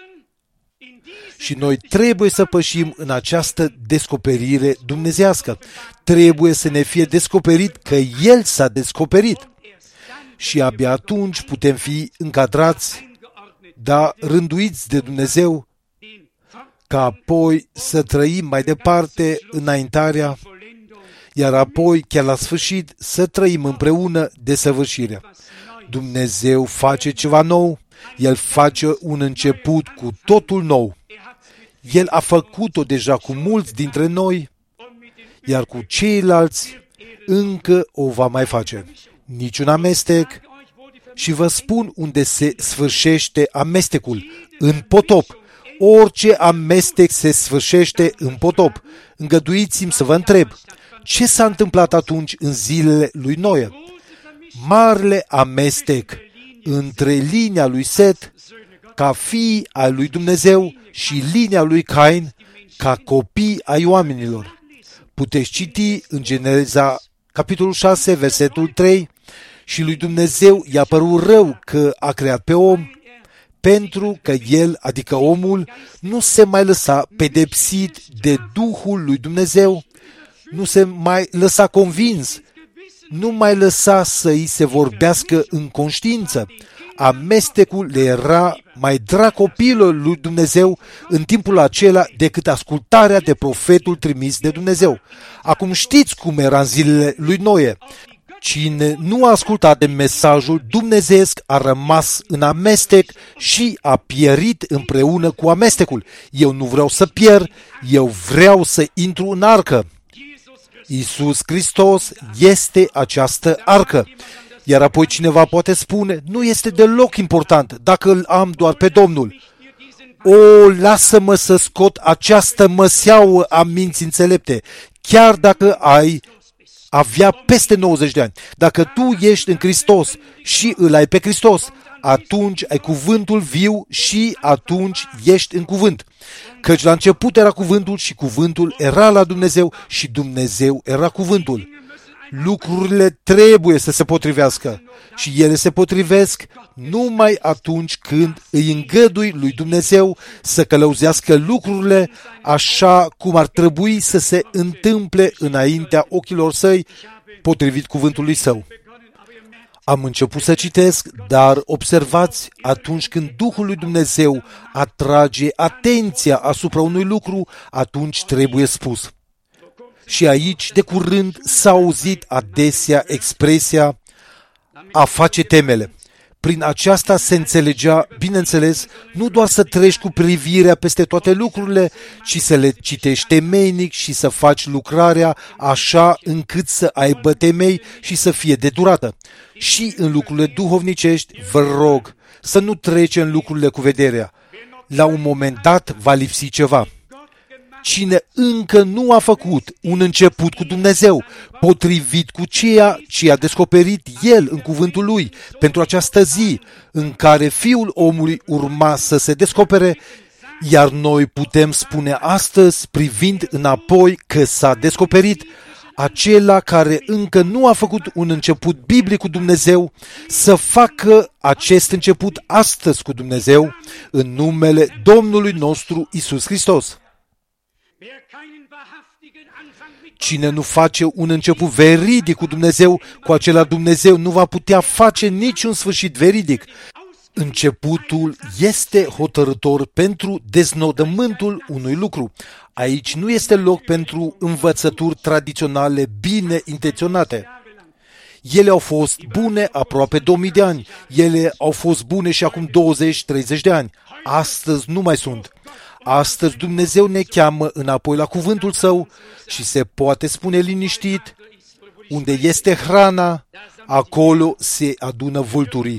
Și noi trebuie să pășim în această descoperire dumnezească. Trebuie să ne fie descoperit că El s-a descoperit. Și abia atunci putem fi încadrați, dar rânduiți de Dumnezeu, ca apoi să trăim mai departe înaintarea, iar apoi, chiar la sfârșit, să trăim împreună desăvârșirea. Dumnezeu face ceva nou, El face un început cu totul nou. El a făcut-o deja cu mulți dintre noi, iar cu ceilalți încă o va mai face. Niciun amestec. Și vă spun unde se sfârșește amestecul, în potop. Orice amestec se sfârșește în potop. Îngăduiți-mi să vă întreb, ce s-a întâmplat atunci în zilele lui Noe? Marele amestec între linia lui Set, ca fii ai lui Dumnezeu, și linia lui Cain, ca copii ai oamenilor. Puteți citi în Geneza, capitolul șase, versetul trei, și lui Dumnezeu i-a părut rău că a creat pe om, pentru că el, adică omul, nu se mai lăsa pedepsit de Duhul lui Dumnezeu, nu se mai lăsa convins, nu mai lăsa să îi se vorbească în conștiință. Amestecul le era mai drag copiilor lui Dumnezeu în timpul acela decât ascultarea de profetul trimis de Dumnezeu. Acum știți cum era în zilele lui Noe. Cine nu a ascultat de mesajul dumnezeiesc a rămas în amestec și a pierit împreună cu amestecul. Eu nu vreau să pierd, eu vreau să intru în arcă. Iisus Hristos este această arcă. Iar apoi cineva poate spune, nu este deloc important dacă îl am doar pe Domnul. O, lasă-mă să scot această măseauă a minții înțelepte, chiar dacă ai avea peste nouăzeci de ani. Dacă tu ești în Hristos și îl ai pe Hristos, atunci ai cuvântul viu și atunci ești în cuvânt. Căci la început era cuvântul și cuvântul era la Dumnezeu și Dumnezeu era cuvântul. Lucrurile trebuie să se potrivească și ele se potrivesc numai atunci când îi îngădui lui Dumnezeu să călăuzească lucrurile așa cum ar trebui să se întâmple înaintea ochilor săi, potrivit cuvântului său. Am început să citesc, dar observați, atunci când Duhul lui Dumnezeu atrage atenția asupra unui lucru, atunci trebuie spus. Și aici, de curând, s-a auzit adesea expresia a face temele. Prin aceasta se înțelegea, bineînțeles, nu doar să treci cu privirea peste toate lucrurile, ci să le citești temeinic și să faci lucrarea așa încât să aibă temei și să fie de durată. Și în lucrurile duhovnicești, vă rog să nu trece în lucrurile cu vederea. La un moment dat va lipsi ceva. Cine încă nu a făcut un început cu Dumnezeu, potrivit cu ceea ce a descoperit El în cuvântul Lui, pentru această zi în care Fiul omului urma să se descopere, iar noi putem spune astăzi, privind înapoi, că s-a descoperit, acela care încă nu a făcut un început biblic cu Dumnezeu, să facă acest început astăzi cu Dumnezeu, în numele Domnului nostru Iisus Hristos. Cine nu face un început veridic cu Dumnezeu, cu acela Dumnezeu nu va putea face niciun sfârșit veridic. Începutul este hotărător pentru deznodământul unui lucru. Aici nu este loc pentru învățături tradiționale bine intenționate. Ele au fost bune aproape două mii de ani. Ele au fost bune și acum douăzeci treizeci de ani. Astăzi nu mai sunt. Astăzi Dumnezeu ne cheamă înapoi la cuvântul Său și se poate spune liniștit, unde este hrana, acolo se adună vulturii.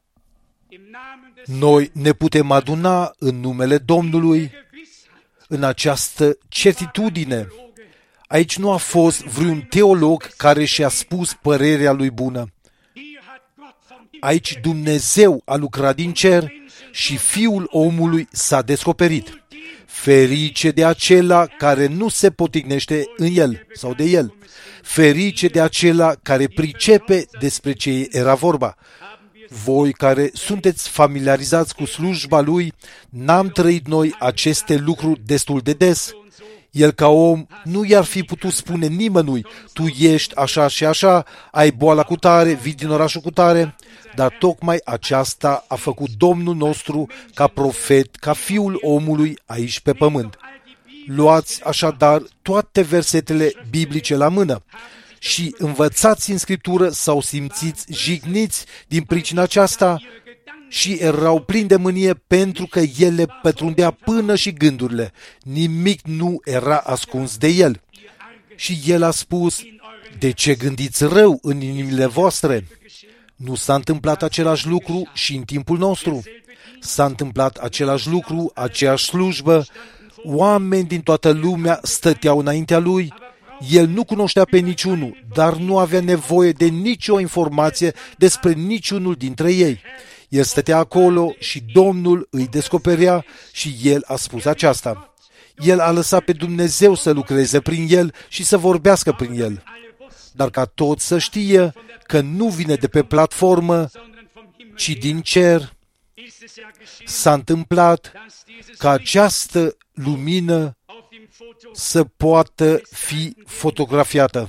Noi ne putem aduna în numele Domnului în această certitudine. Aici nu a fost vreun teolog care și-a spus părerea lui bună. Aici Dumnezeu a lucrat din cer și Fiul omului s-a descoperit. Ferice de acela care nu se potignește în el sau de el. Ferice de acela care pricepe despre ce era vorba. Voi care sunteți familiarizați cu slujba lui, n-am trăit noi aceste lucruri destul de des. El ca om nu i-ar fi putut spune nimănui, tu ești așa și așa, ai boala cu tare, vii din orașul cu tare, dar tocmai aceasta a făcut Domnul nostru ca profet, ca Fiul omului aici pe pământ. Luați așadar toate versetele biblice la mână și învățați în Scriptură sau simțiți jigniți din pricina aceasta și erau plini de mânie pentru că ele pătrundea până și gândurile. Nimic nu era ascuns de el. Și el a spus, de ce gândiți rău în inimile voastre? Nu s-a întâmplat același lucru și în timpul nostru. S-a întâmplat același lucru, aceeași slujbă. Oameni din toată lumea stăteau înaintea lui. El nu cunoștea pe niciunul, dar nu avea nevoie de nicio informație despre niciunul dintre ei. El stătea acolo și Domnul îi descoperea și el a spus aceasta. El a lăsat pe Dumnezeu să lucreze prin el și să vorbească prin el. Dar ca toți să știe că nu vine de pe platformă, ci din cer, s-a întâmplat ca această lumină să poată fi fotografiată.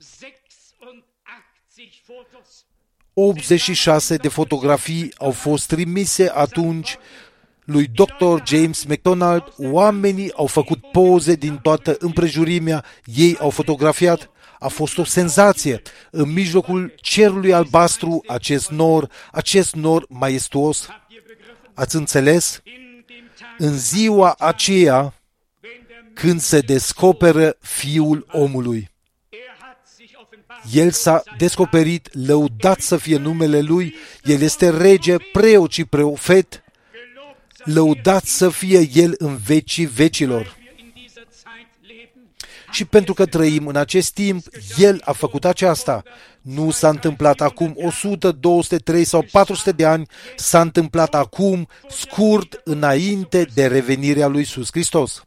optzeci și șase de fotografii au fost trimise atunci lui doctor James McDonald. Oamenii au făcut poze din toată împrejurimea, ei au fotografiat. A fost o senzație. În mijlocul cerului albastru, acest nor, acest nor maestuos. Ați înțeles? În ziua aceea, când se descoperă Fiul omului. El s-a descoperit, lăudat să fie numele Lui, El este rege, preot și profet, lăudat să fie El în vecii vecilor. Și pentru că trăim în acest timp, El a făcut aceasta. Nu s-a întâmplat acum o sută, două sute, trei sute sau patru sute de ani, s-a întâmplat acum, scurt, înainte de revenirea lui Iisus Hristos.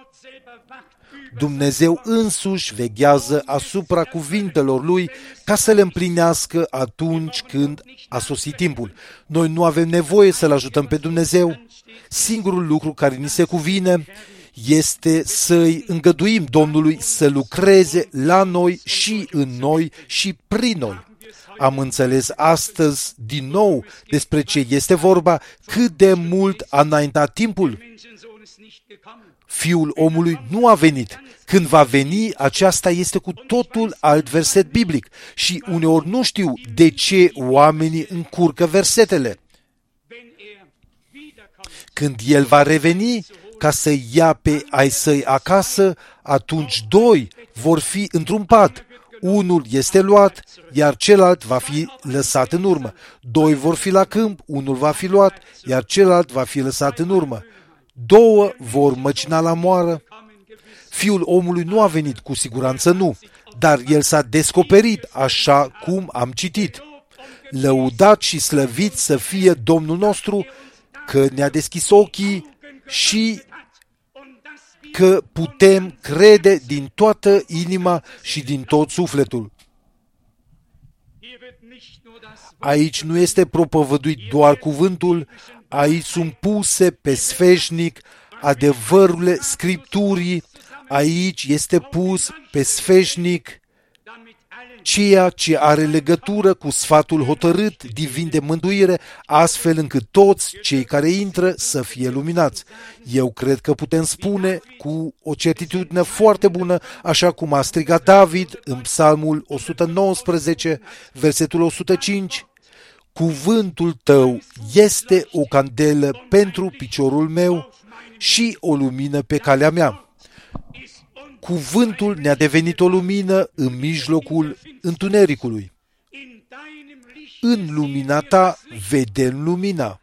Dumnezeu însuși veghează asupra cuvintelor Lui ca să le împlinească atunci când a sosit timpul. Noi nu avem nevoie să-L ajutăm pe Dumnezeu. Singurul lucru care ni se cuvine este să-i îngăduim Domnului să lucreze la noi și în noi și prin noi. Am înțeles astăzi din nou despre ce este vorba, cât de mult a înaintat timpul. Fiul omului nu a venit. Când va veni, aceasta este cu totul alt verset biblic și uneori nu știu de ce oamenii încurcă versetele. Când El va reveni ca să ia pe ai săi acasă, atunci doi vor fi într-un pat. Unul este luat, iar celălalt va fi lăsat în urmă. Doi vor fi la câmp, unul va fi luat, iar celălalt va fi lăsat în urmă. Două vor măcina la moară. Fiul omului nu a venit, cu siguranță nu, dar El s-a descoperit așa cum am citit. Lăudat și slăvit să fie Domnul nostru, că ne-a deschis ochii și că putem crede din toată inima și din tot sufletul. Aici nu este propovăduit doar cuvântul, aici sunt puse pe sfeșnic adevărurile Scripturii, aici este pus pe sfeșnic ceea ce are legătură cu sfatul hotărât divin de mântuire, astfel încât toți cei care intră să fie luminați. Eu cred că putem spune cu o certitudine foarte bună, așa cum a strigat David în Psalmul o sută nouăsprezece, versetul o sută cinci, cuvântul tău este o candelă pentru piciorul meu și o lumină pe calea mea. Cuvântul ne-a devenit o lumină în mijlocul întunericului. În lumina ta vedem lumina.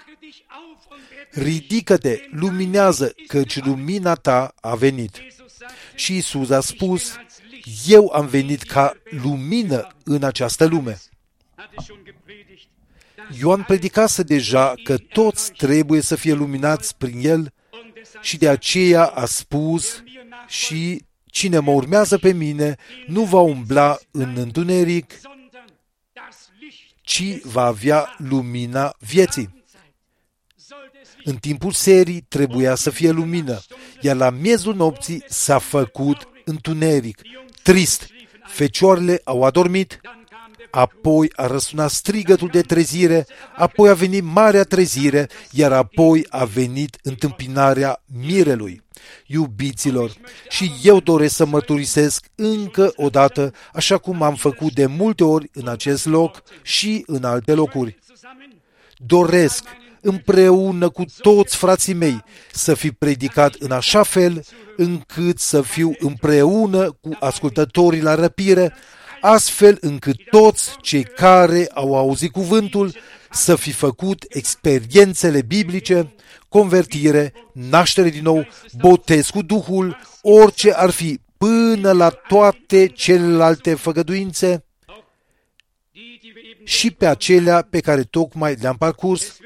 Ridică-te, luminează, căci lumina ta a venit. Și Iisus a spus, eu am venit ca lumină în această lume. Ioan predicase deja că toți trebuie să fie luminați prin El și de aceea a spus, și cine mă urmează pe mine nu va umbla în întuneric, ci va avea lumina vieții. În timpul serii trebuia să fie lumină, iar la miezul nopții s-a făcut întuneric, trist. Fecioarele au adormit, apoi a răsunat strigătul de trezire, apoi a venit marea trezire, iar apoi a venit întâmpinarea mirelui. Iubiților, și eu doresc să mărturisesc încă o dată, așa cum am făcut de multe ori în acest loc și în alte locuri. Doresc, împreună cu toți frații mei, să fi predicat în așa fel încât să fiu împreună cu ascultătorii la răpire, astfel încât toți cei care au auzit cuvântul să fi făcut experiențele biblice, convertire, naștere din nou, botez cu Duhul, orice ar fi, până la toate celelalte făgăduințe și pe acelea pe care tocmai le-am parcurs.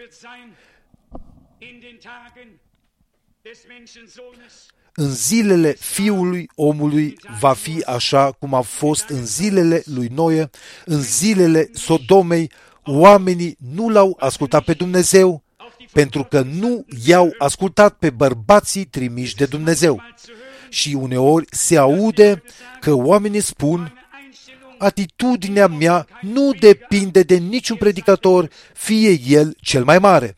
În zilele Fiului omului va fi așa cum a fost în zilele lui Noe, în zilele Sodomei, oamenii nu l-au ascultat pe Dumnezeu, pentru că nu i-au ascultat pe bărbații trimiși de Dumnezeu. Și uneori se aude că oamenii spun, atitudinea mea nu depinde de niciun predicator, fie el cel mai mare.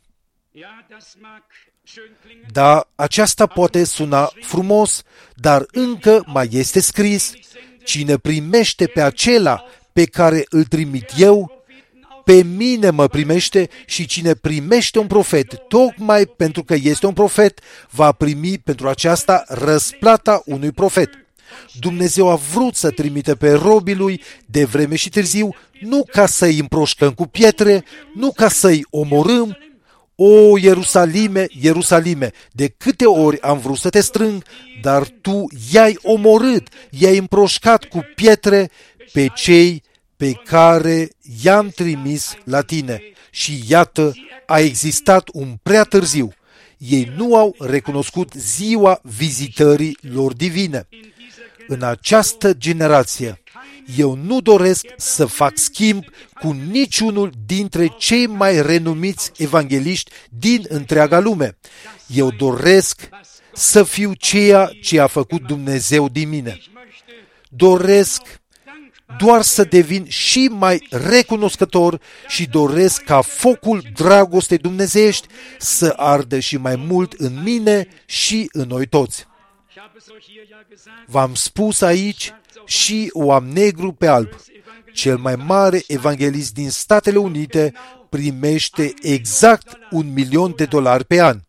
Da, aceasta poate suna frumos, dar încă mai este scris, cine primește pe acela pe care îl trimit eu, pe mine mă primește, și cine primește un profet, tocmai pentru că este un profet, va primi pentru aceasta răsplata unui profet. Dumnezeu a vrut să trimite pe robii lui de vreme și târziu, nu ca să-i împroșcăm cu pietre, nu ca să-i omorâm. O, Ierusalime, Ierusalime, de câte ori am vrut să te strâng, dar tu i-ai omorât, i-ai împroșcat cu pietre pe cei pe care i-am trimis la tine. Și iată, a existat un prea târziu. Ei nu au recunoscut ziua vizitării lor divine. În această generație, eu nu doresc să fac schimb cu niciunul dintre cei mai renumiți evangeliști din întreaga lume. Eu doresc să fiu ceea ce a făcut Dumnezeu din mine. Doresc doar să devin și mai recunoscător și doresc ca focul dragostei dumnezeiești să ardă și mai mult în mine și în noi toți. V-am spus aici și o am negru pe alb. Cel mai mare evanghelist din Statele Unite primește exact un milion de dolari pe an.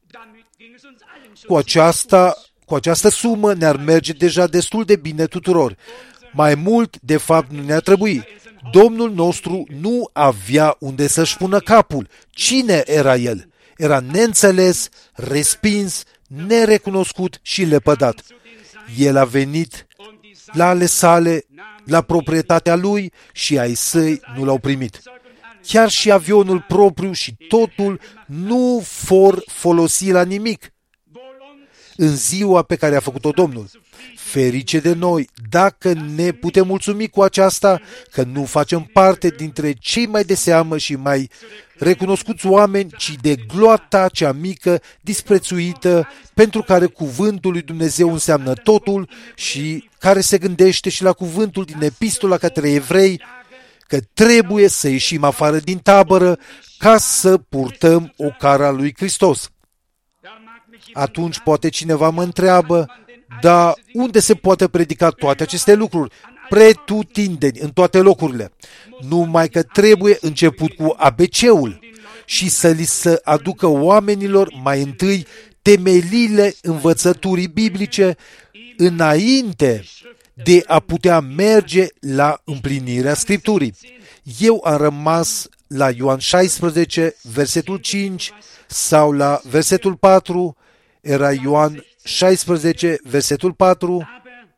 Cu aceasta, cu această sumă ne-ar merge deja destul de bine tuturor. Mai mult, de fapt, nu ne-ar trebui. Domnul nostru nu avea unde să-și pună capul. Cine era el? Era neînțeles, respins, nerecunoscut și lepădat. El a venit la ale sale, la proprietatea lui și ai săi nu l-au primit. Chiar și avionul propriu și totul nu vor folosi la nimic în ziua pe care a făcut-o Domnul. Ferice de noi dacă ne putem mulțumi cu aceasta, că nu facem parte dintre cei mai de seamă și mai recunoscuți oameni, ci de gloata cea mică, disprețuită, pentru care cuvântul lui Dumnezeu înseamnă totul și care se gândește și la cuvântul din epistola către evrei, că trebuie să ieșim afară din tabără ca să purtăm ocara lui Hristos. Atunci poate cineva mă întreabă, dar unde se poate predica toate aceste lucruri? Pretutindeni, în toate locurile. Numai că trebuie început cu A B C-ul și să li se aducă oamenilor mai întâi temeliile învățăturii biblice înainte de a putea merge la împlinirea Scripturii. Eu am rămas la Ioan șaisprezece, versetul cinci, sau la versetul patru, era Ioan șaisprezece, versetul patru,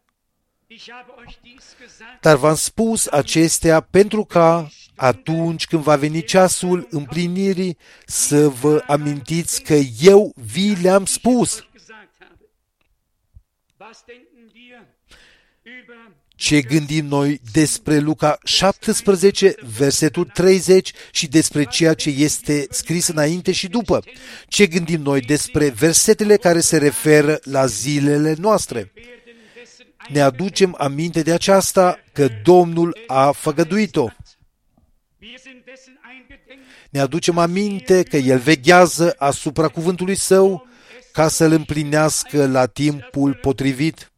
dar v-am spus acestea pentru ca atunci când va veni ceasul împlinirii să vă amintiți că eu vi le-am spus. Ce gândim noi despre Luca șaptesprezece, versetul treizeci și despre ceea ce este scris înainte și după? Ce gândim noi despre versetele care se referă la zilele noastre? Ne aducem aminte de aceasta că Domnul a făgăduit-o. Ne aducem aminte că El veghează asupra cuvântului Său ca să-L împlinească la timpul potrivit.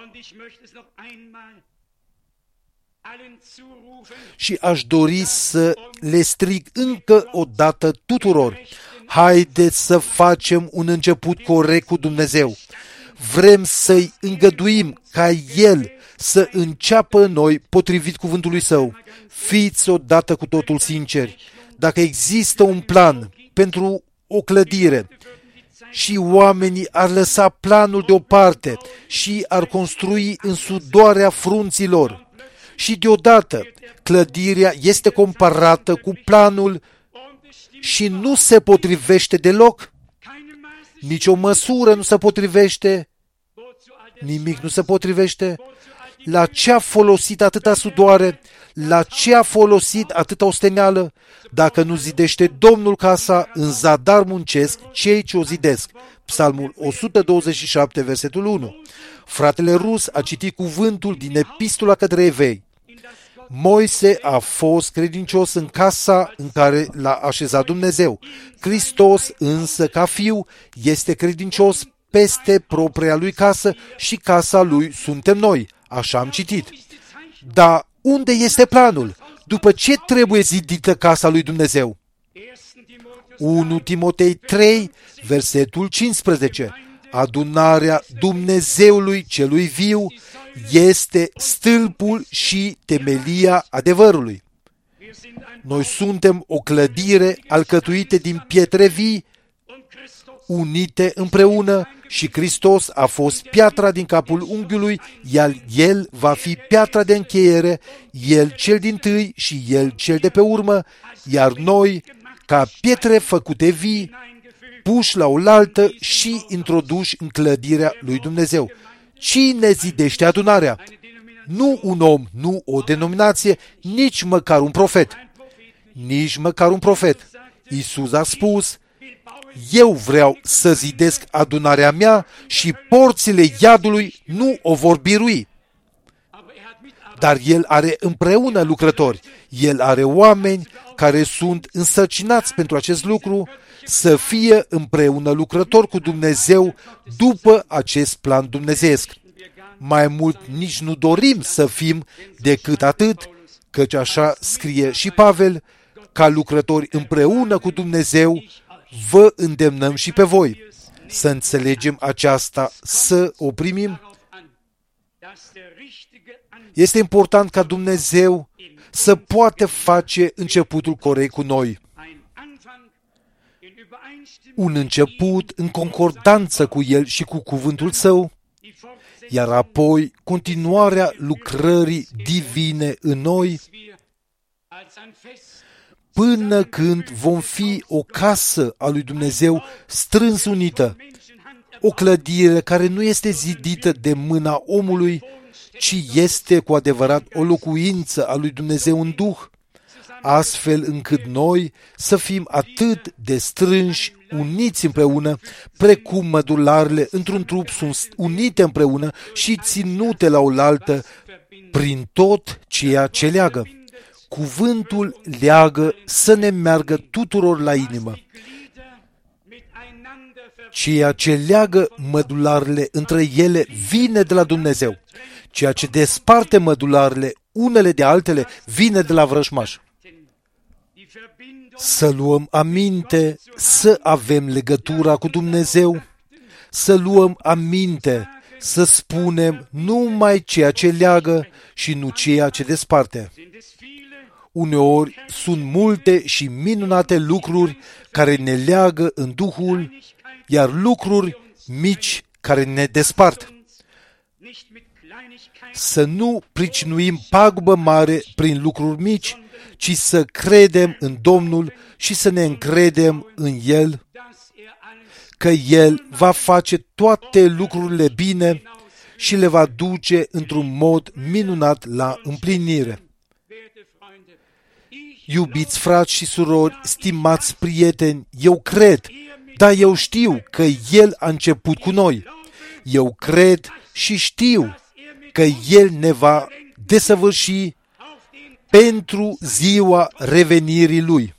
Și aș dori să le strig încă o dată tuturor. Haideți să facem un început corect cu Dumnezeu. Vrem să-i îngăduim ca El să înceapă în noi potrivit cuvântului Său. Fiți odată cu totul sinceri. Dacă există un plan pentru o clădire și oamenii ar lăsa planul deoparte și ar construi în sudoarea frunților, și deodată clădirea este comparată cu planul și nu se potrivește deloc, nici o măsură nu se potrivește, nimic nu se potrivește, la ce a folosit atâta sudoare, la ce a folosit atâta osteneală, dacă nu zidește Domnul casa, în zadar muncesc cei ce o zidesc. Psalmul o sută douăzeci și șapte, versetul unu. Fratele Rus a citit cuvântul din epistola către evrei. Moise a fost credincios în casa în care l-a așezat Dumnezeu. Hristos însă, ca fiu, este credincios peste propria lui casă și casa lui suntem noi. Așa am citit. Dar unde este planul? După ce trebuie zidită casa lui Dumnezeu? unu Timotei trei, versetul cincisprezece. Adunarea Dumnezeului celui viu este stâlpul și temelia adevărului. Noi suntem o clădire alcătuită din pietre vii, unite împreună, și Hristos a fost piatra din capul unghiului, iar El va fi piatra de încheiere, El cel dintâi și El cel de pe urmă, iar noi, ca pietre făcute vii, puși la oaltă și introduși în clădirea lui Dumnezeu. Cine zidește adunarea? Nu un om, nu o denominație, nici măcar un profet. Nici măcar un profet. Iisus a spus: eu vreau să zidesc adunarea mea și porțile iadului nu o vor birui. Dar El are împreună lucrători. El are oameni care sunt însărcinați pentru acest lucru, să fie împreună lucrători cu Dumnezeu după acest plan dumnezeiesc. Mai mult nici nu dorim să fim decât atât, căci așa scrie și Pavel: ca lucrători împreună cu Dumnezeu, vă îndemnăm și pe voi. Să înțelegem aceasta, să o primim. Este important ca Dumnezeu să poată face începutul corect cu noi. Un început în concordanță cu El și cu cuvântul Său, iar apoi continuarea lucrării divine în noi, până când vom fi o casă a lui Dumnezeu strâns unită, o clădire care nu este zidită de mâna omului, ci este cu adevărat o locuință a lui Dumnezeu în Duh, astfel încât noi să fim atât de strânși, uniți împreună, precum mădularele într-un trup sunt unite împreună și ținute la oaltă prin tot ceea ce leagă. Cuvântul leagă să ne meargă tuturor la inimă. Ceea ce leagă mădularele între ele vine de la Dumnezeu. Ceea ce desparte mădularele unele de altele vine de la vrăjmaș. Să luăm aminte, să avem legătura cu Dumnezeu, să luăm aminte, să spunem numai ceea ce leagă și nu ceea ce desparte. Uneori sunt multe și minunate lucruri care ne leagă în Duhul, iar lucruri mici care ne despart. Să nu pricinuim pagubă mare prin lucruri mici, ci să credem în Domnul și să ne încredem în El, că El va face toate lucrurile bine și le va duce într-un mod minunat la împlinire. Iubiți frați și surori, stimați prieteni, eu cred, dar eu știu că El a început cu noi. Eu cred și știu că El ne va desăvârși pentru ziua revenirii Lui.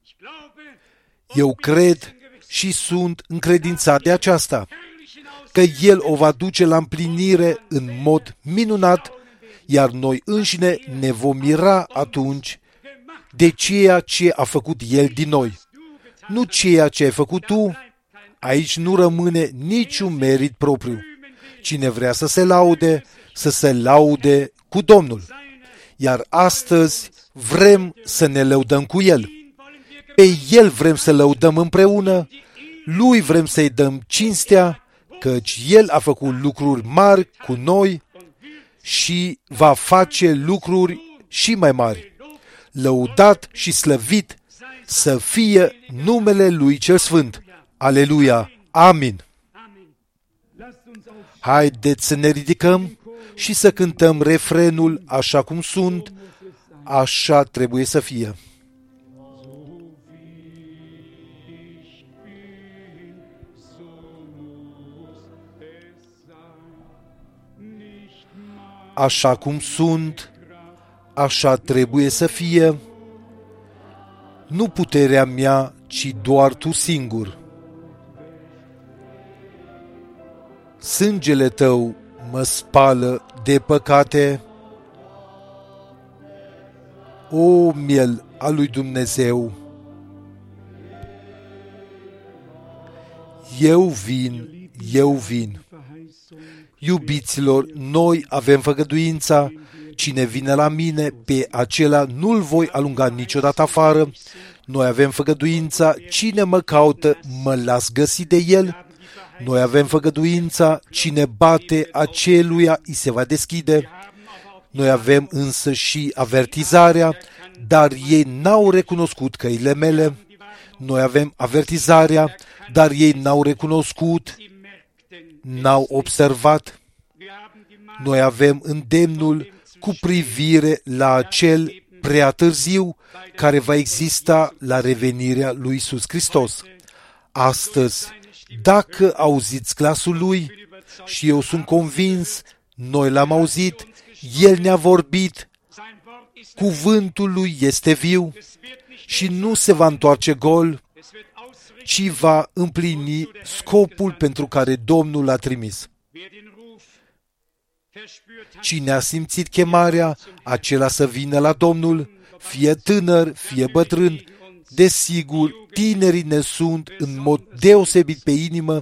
Eu cred și sunt încredințat de aceasta, că El o va duce la împlinire în mod minunat, iar noi înșine ne vom mira atunci de ceea ce a făcut El din noi. Nu ceea ce ai făcut tu, aici nu rămâne niciun merit propriu. Cine vrea să se laude, să se laude cu Domnul. Iar astăzi vrem să ne lăudăm cu El. Pe El vrem să lăudăm împreună, Lui vrem să-i dăm cinstea, căci El a făcut lucruri mari cu noi și va face lucruri și mai mari. Lăudat și slăvit să fie numele Lui cel Sfânt. Aleluia! Amin! Haideți să ne ridicăm și să cântăm refrenul așa cum sunt, așa trebuie să fie. Așa cum sunt, așa trebuie să fie, nu puterea mea, ci doar Tu singur. Sângele Tău mă spală de păcate. O miel al lui Dumnezeu, eu vin, eu vin. Iubiților, noi avem făgăduința, cine vine la mine, pe acela nu-l voi alunga niciodată afară. Noi avem făgăduința, cine mă caută, mă las găsi de el. Noi avem făgăduința, cine bate, aceluia îi se va deschide. Noi avem însă și avertizarea, dar ei n-au recunoscut căile mele. Noi avem avertizarea, dar ei n-au recunoscut, n-au observat. Noi avem îndemnul cu privire la acel prea târziu care va exista la revenirea lui Iisus Hristos. Astăzi, dacă auziți glasul lui, și eu sunt convins, noi l-am auzit, el ne-a vorbit, cuvântul lui este viu și nu se va întoarce gol, ci va împlini scopul pentru care Domnul l-a trimis. Cine a simțit chemarea, acela să vină la Domnul, fie tânăr, fie bătrân. Desigur, tinerii ne sunt în mod deosebit pe inimă,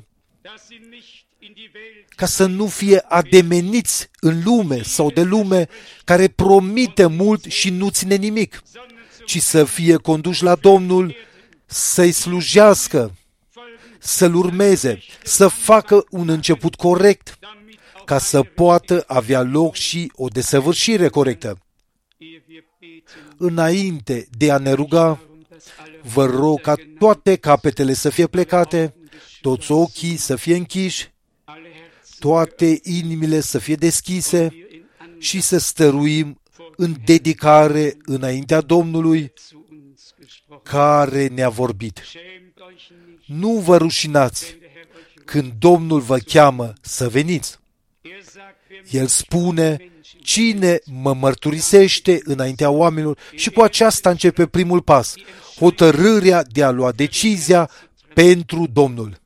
ca să nu fie ademeniți în lume sau de lume care promite mult și nu ține nimic, ci să fie conduși la Domnul, să-i slujească, să-L urmeze, să facă un început corect, ca să poată avea loc și o desăvârșire corectă. Înainte de a ne ruga, vă rog ca toate capetele să fie plecate, toți ochii să fie închiși, toate inimile să fie deschise și să stăruim în dedicare înaintea Domnului care ne-a vorbit. Nu vă rușinați când Domnul vă cheamă să veniți. El spune, cine mă mărturisește înaintea oamenilor, și cu aceasta începe primul pas, hotărârea de a lua decizia pentru Domnul.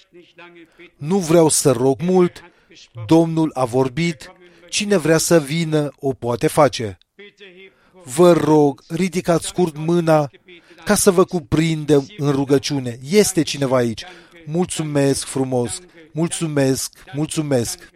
Nu vreau să rog mult, Domnul a vorbit, cine vrea să vină o poate face. Vă rog, ridicați scurt mâna ca să vă cuprindem în rugăciune. Este cineva aici? Mulțumesc frumos, mulțumesc, mulțumesc.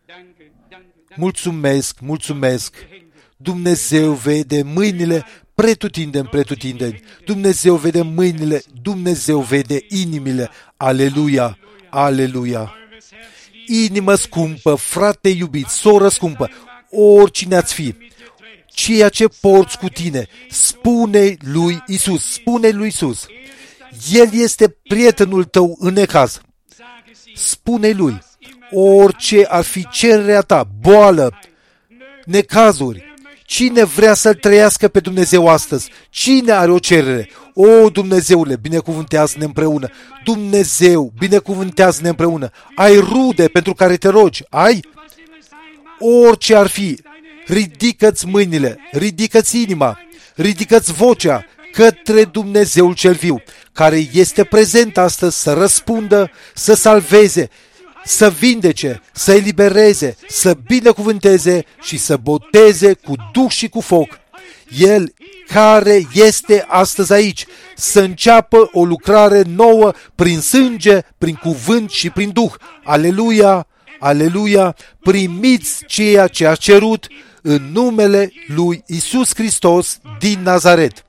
Mulțumesc, mulțumesc. Dumnezeu vede mâinile pretutindeni, pretutindeni. Dumnezeu vede mâinile, Dumnezeu vede inimile. Aleluia, aleluia. Inimă scumpă, frate iubit, soră scumpă, oricine ați fi, ceea ce porți cu tine, spune lui Isus, spune lui Isus. El este prietenul tău în necaz. Spune lui, orice ar fi cererea ta, boală, necazuri, cine vrea să-L trăiască pe Dumnezeu astăzi? Cine are o cerere? O, Dumnezeule, binecuvântează-ne împreună. Dumnezeu, binecuvântează-ne împreună. Ai rude pentru care te rogi? Ai? Orice ar fi, ridică-ți mâinile, ridică-ți inima, ridică-ți vocea către Dumnezeul cel viu, care este prezent astăzi să răspundă, să salveze, să vindece, să elibereze, să binecuvânteze și să boteze cu duh și cu foc. El care este astăzi aici, să înceapă o lucrare nouă prin sânge, prin cuvânt și prin duh. Aleluia, aleluia, primiți ceea ce a cerut în numele lui Isus Hristos din Nazaret.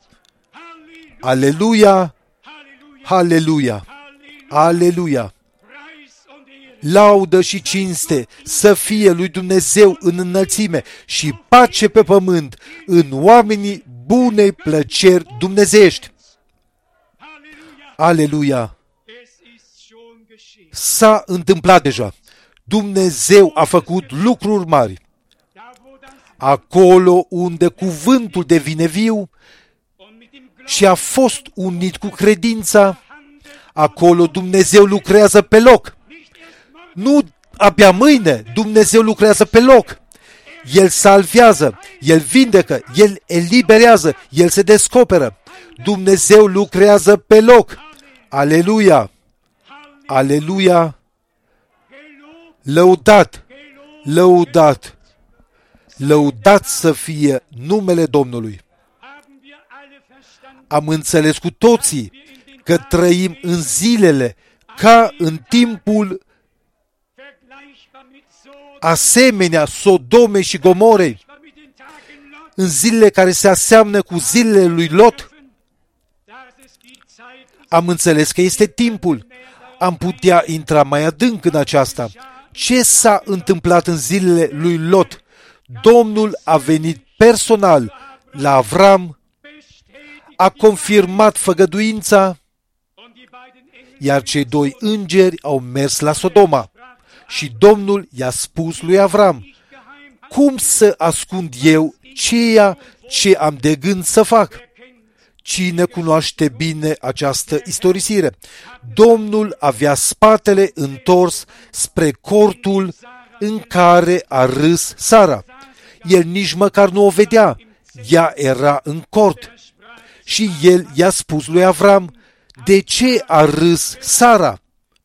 Aleluia, aleluia, aleluia. Laudă și cinste să fie lui Dumnezeu în înălțime și pace pe pământ în oamenii bunei plăceri dumnezeiești. Aleluia! S-a întâmplat deja. Dumnezeu a făcut lucruri mari. Acolo unde cuvântul devine viu și a fost unit cu credința, acolo Dumnezeu lucrează pe loc. Nu abia mâine, Dumnezeu lucrează pe loc. El salvează, El vindecă, El eliberează, El se descoperă. Dumnezeu lucrează pe loc. Aleluia! Aleluia! Lăudat! Lăudat! Lăudat să fie numele Domnului! Am înțeles cu toții că trăim în zilele ca în timpul asemenea Sodome și Gomorei, în zilele care se aseamnă cu zilele lui Lot. Am înțeles că este timpul. Am putea intra mai adânc în aceasta. Ce s-a întâmplat în zilele lui Lot? Domnul a venit personal la Avram, a confirmat făgăduința, iar cei doi îngeri au mers la Sodoma. Și Domnul i-a spus lui Avram: cum să ascund eu ceea ce am de gând să fac? Cine cunoaște bine această istorisire? Domnul avea spatele întors spre cortul în care a râs Sara. El nici măcar nu o vedea. Ea era în cort. Și el i-a spus lui Avram: de ce a râs Sara?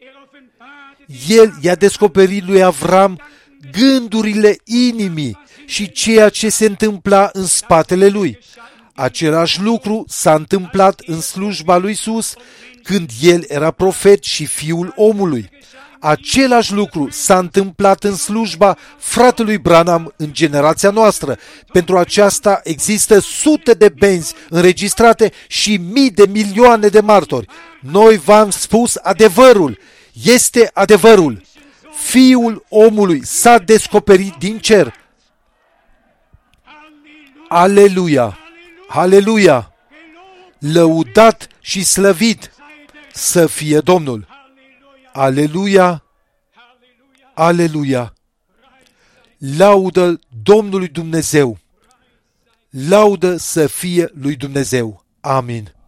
El i-a descoperit lui Avram gândurile inimii și ceea ce se întâmpla în spatele lui. Același lucru s-a întâmplat în slujba lui Iisus când el era profet și fiul omului. Același lucru s-a întâmplat în slujba fratelui Branham în generația noastră. Pentru aceasta există sute de benzi înregistrate și mii de milioane de martori. Noi v-am spus adevărul. Este adevărul. Fiul omului s-a descoperit din cer. Aleluia! Aleluia! Lăudat și slăvit să fie Domnul! Aleluia! Aleluia! Laudă Domnului Dumnezeu! Laudă să fie lui Dumnezeu! Amin!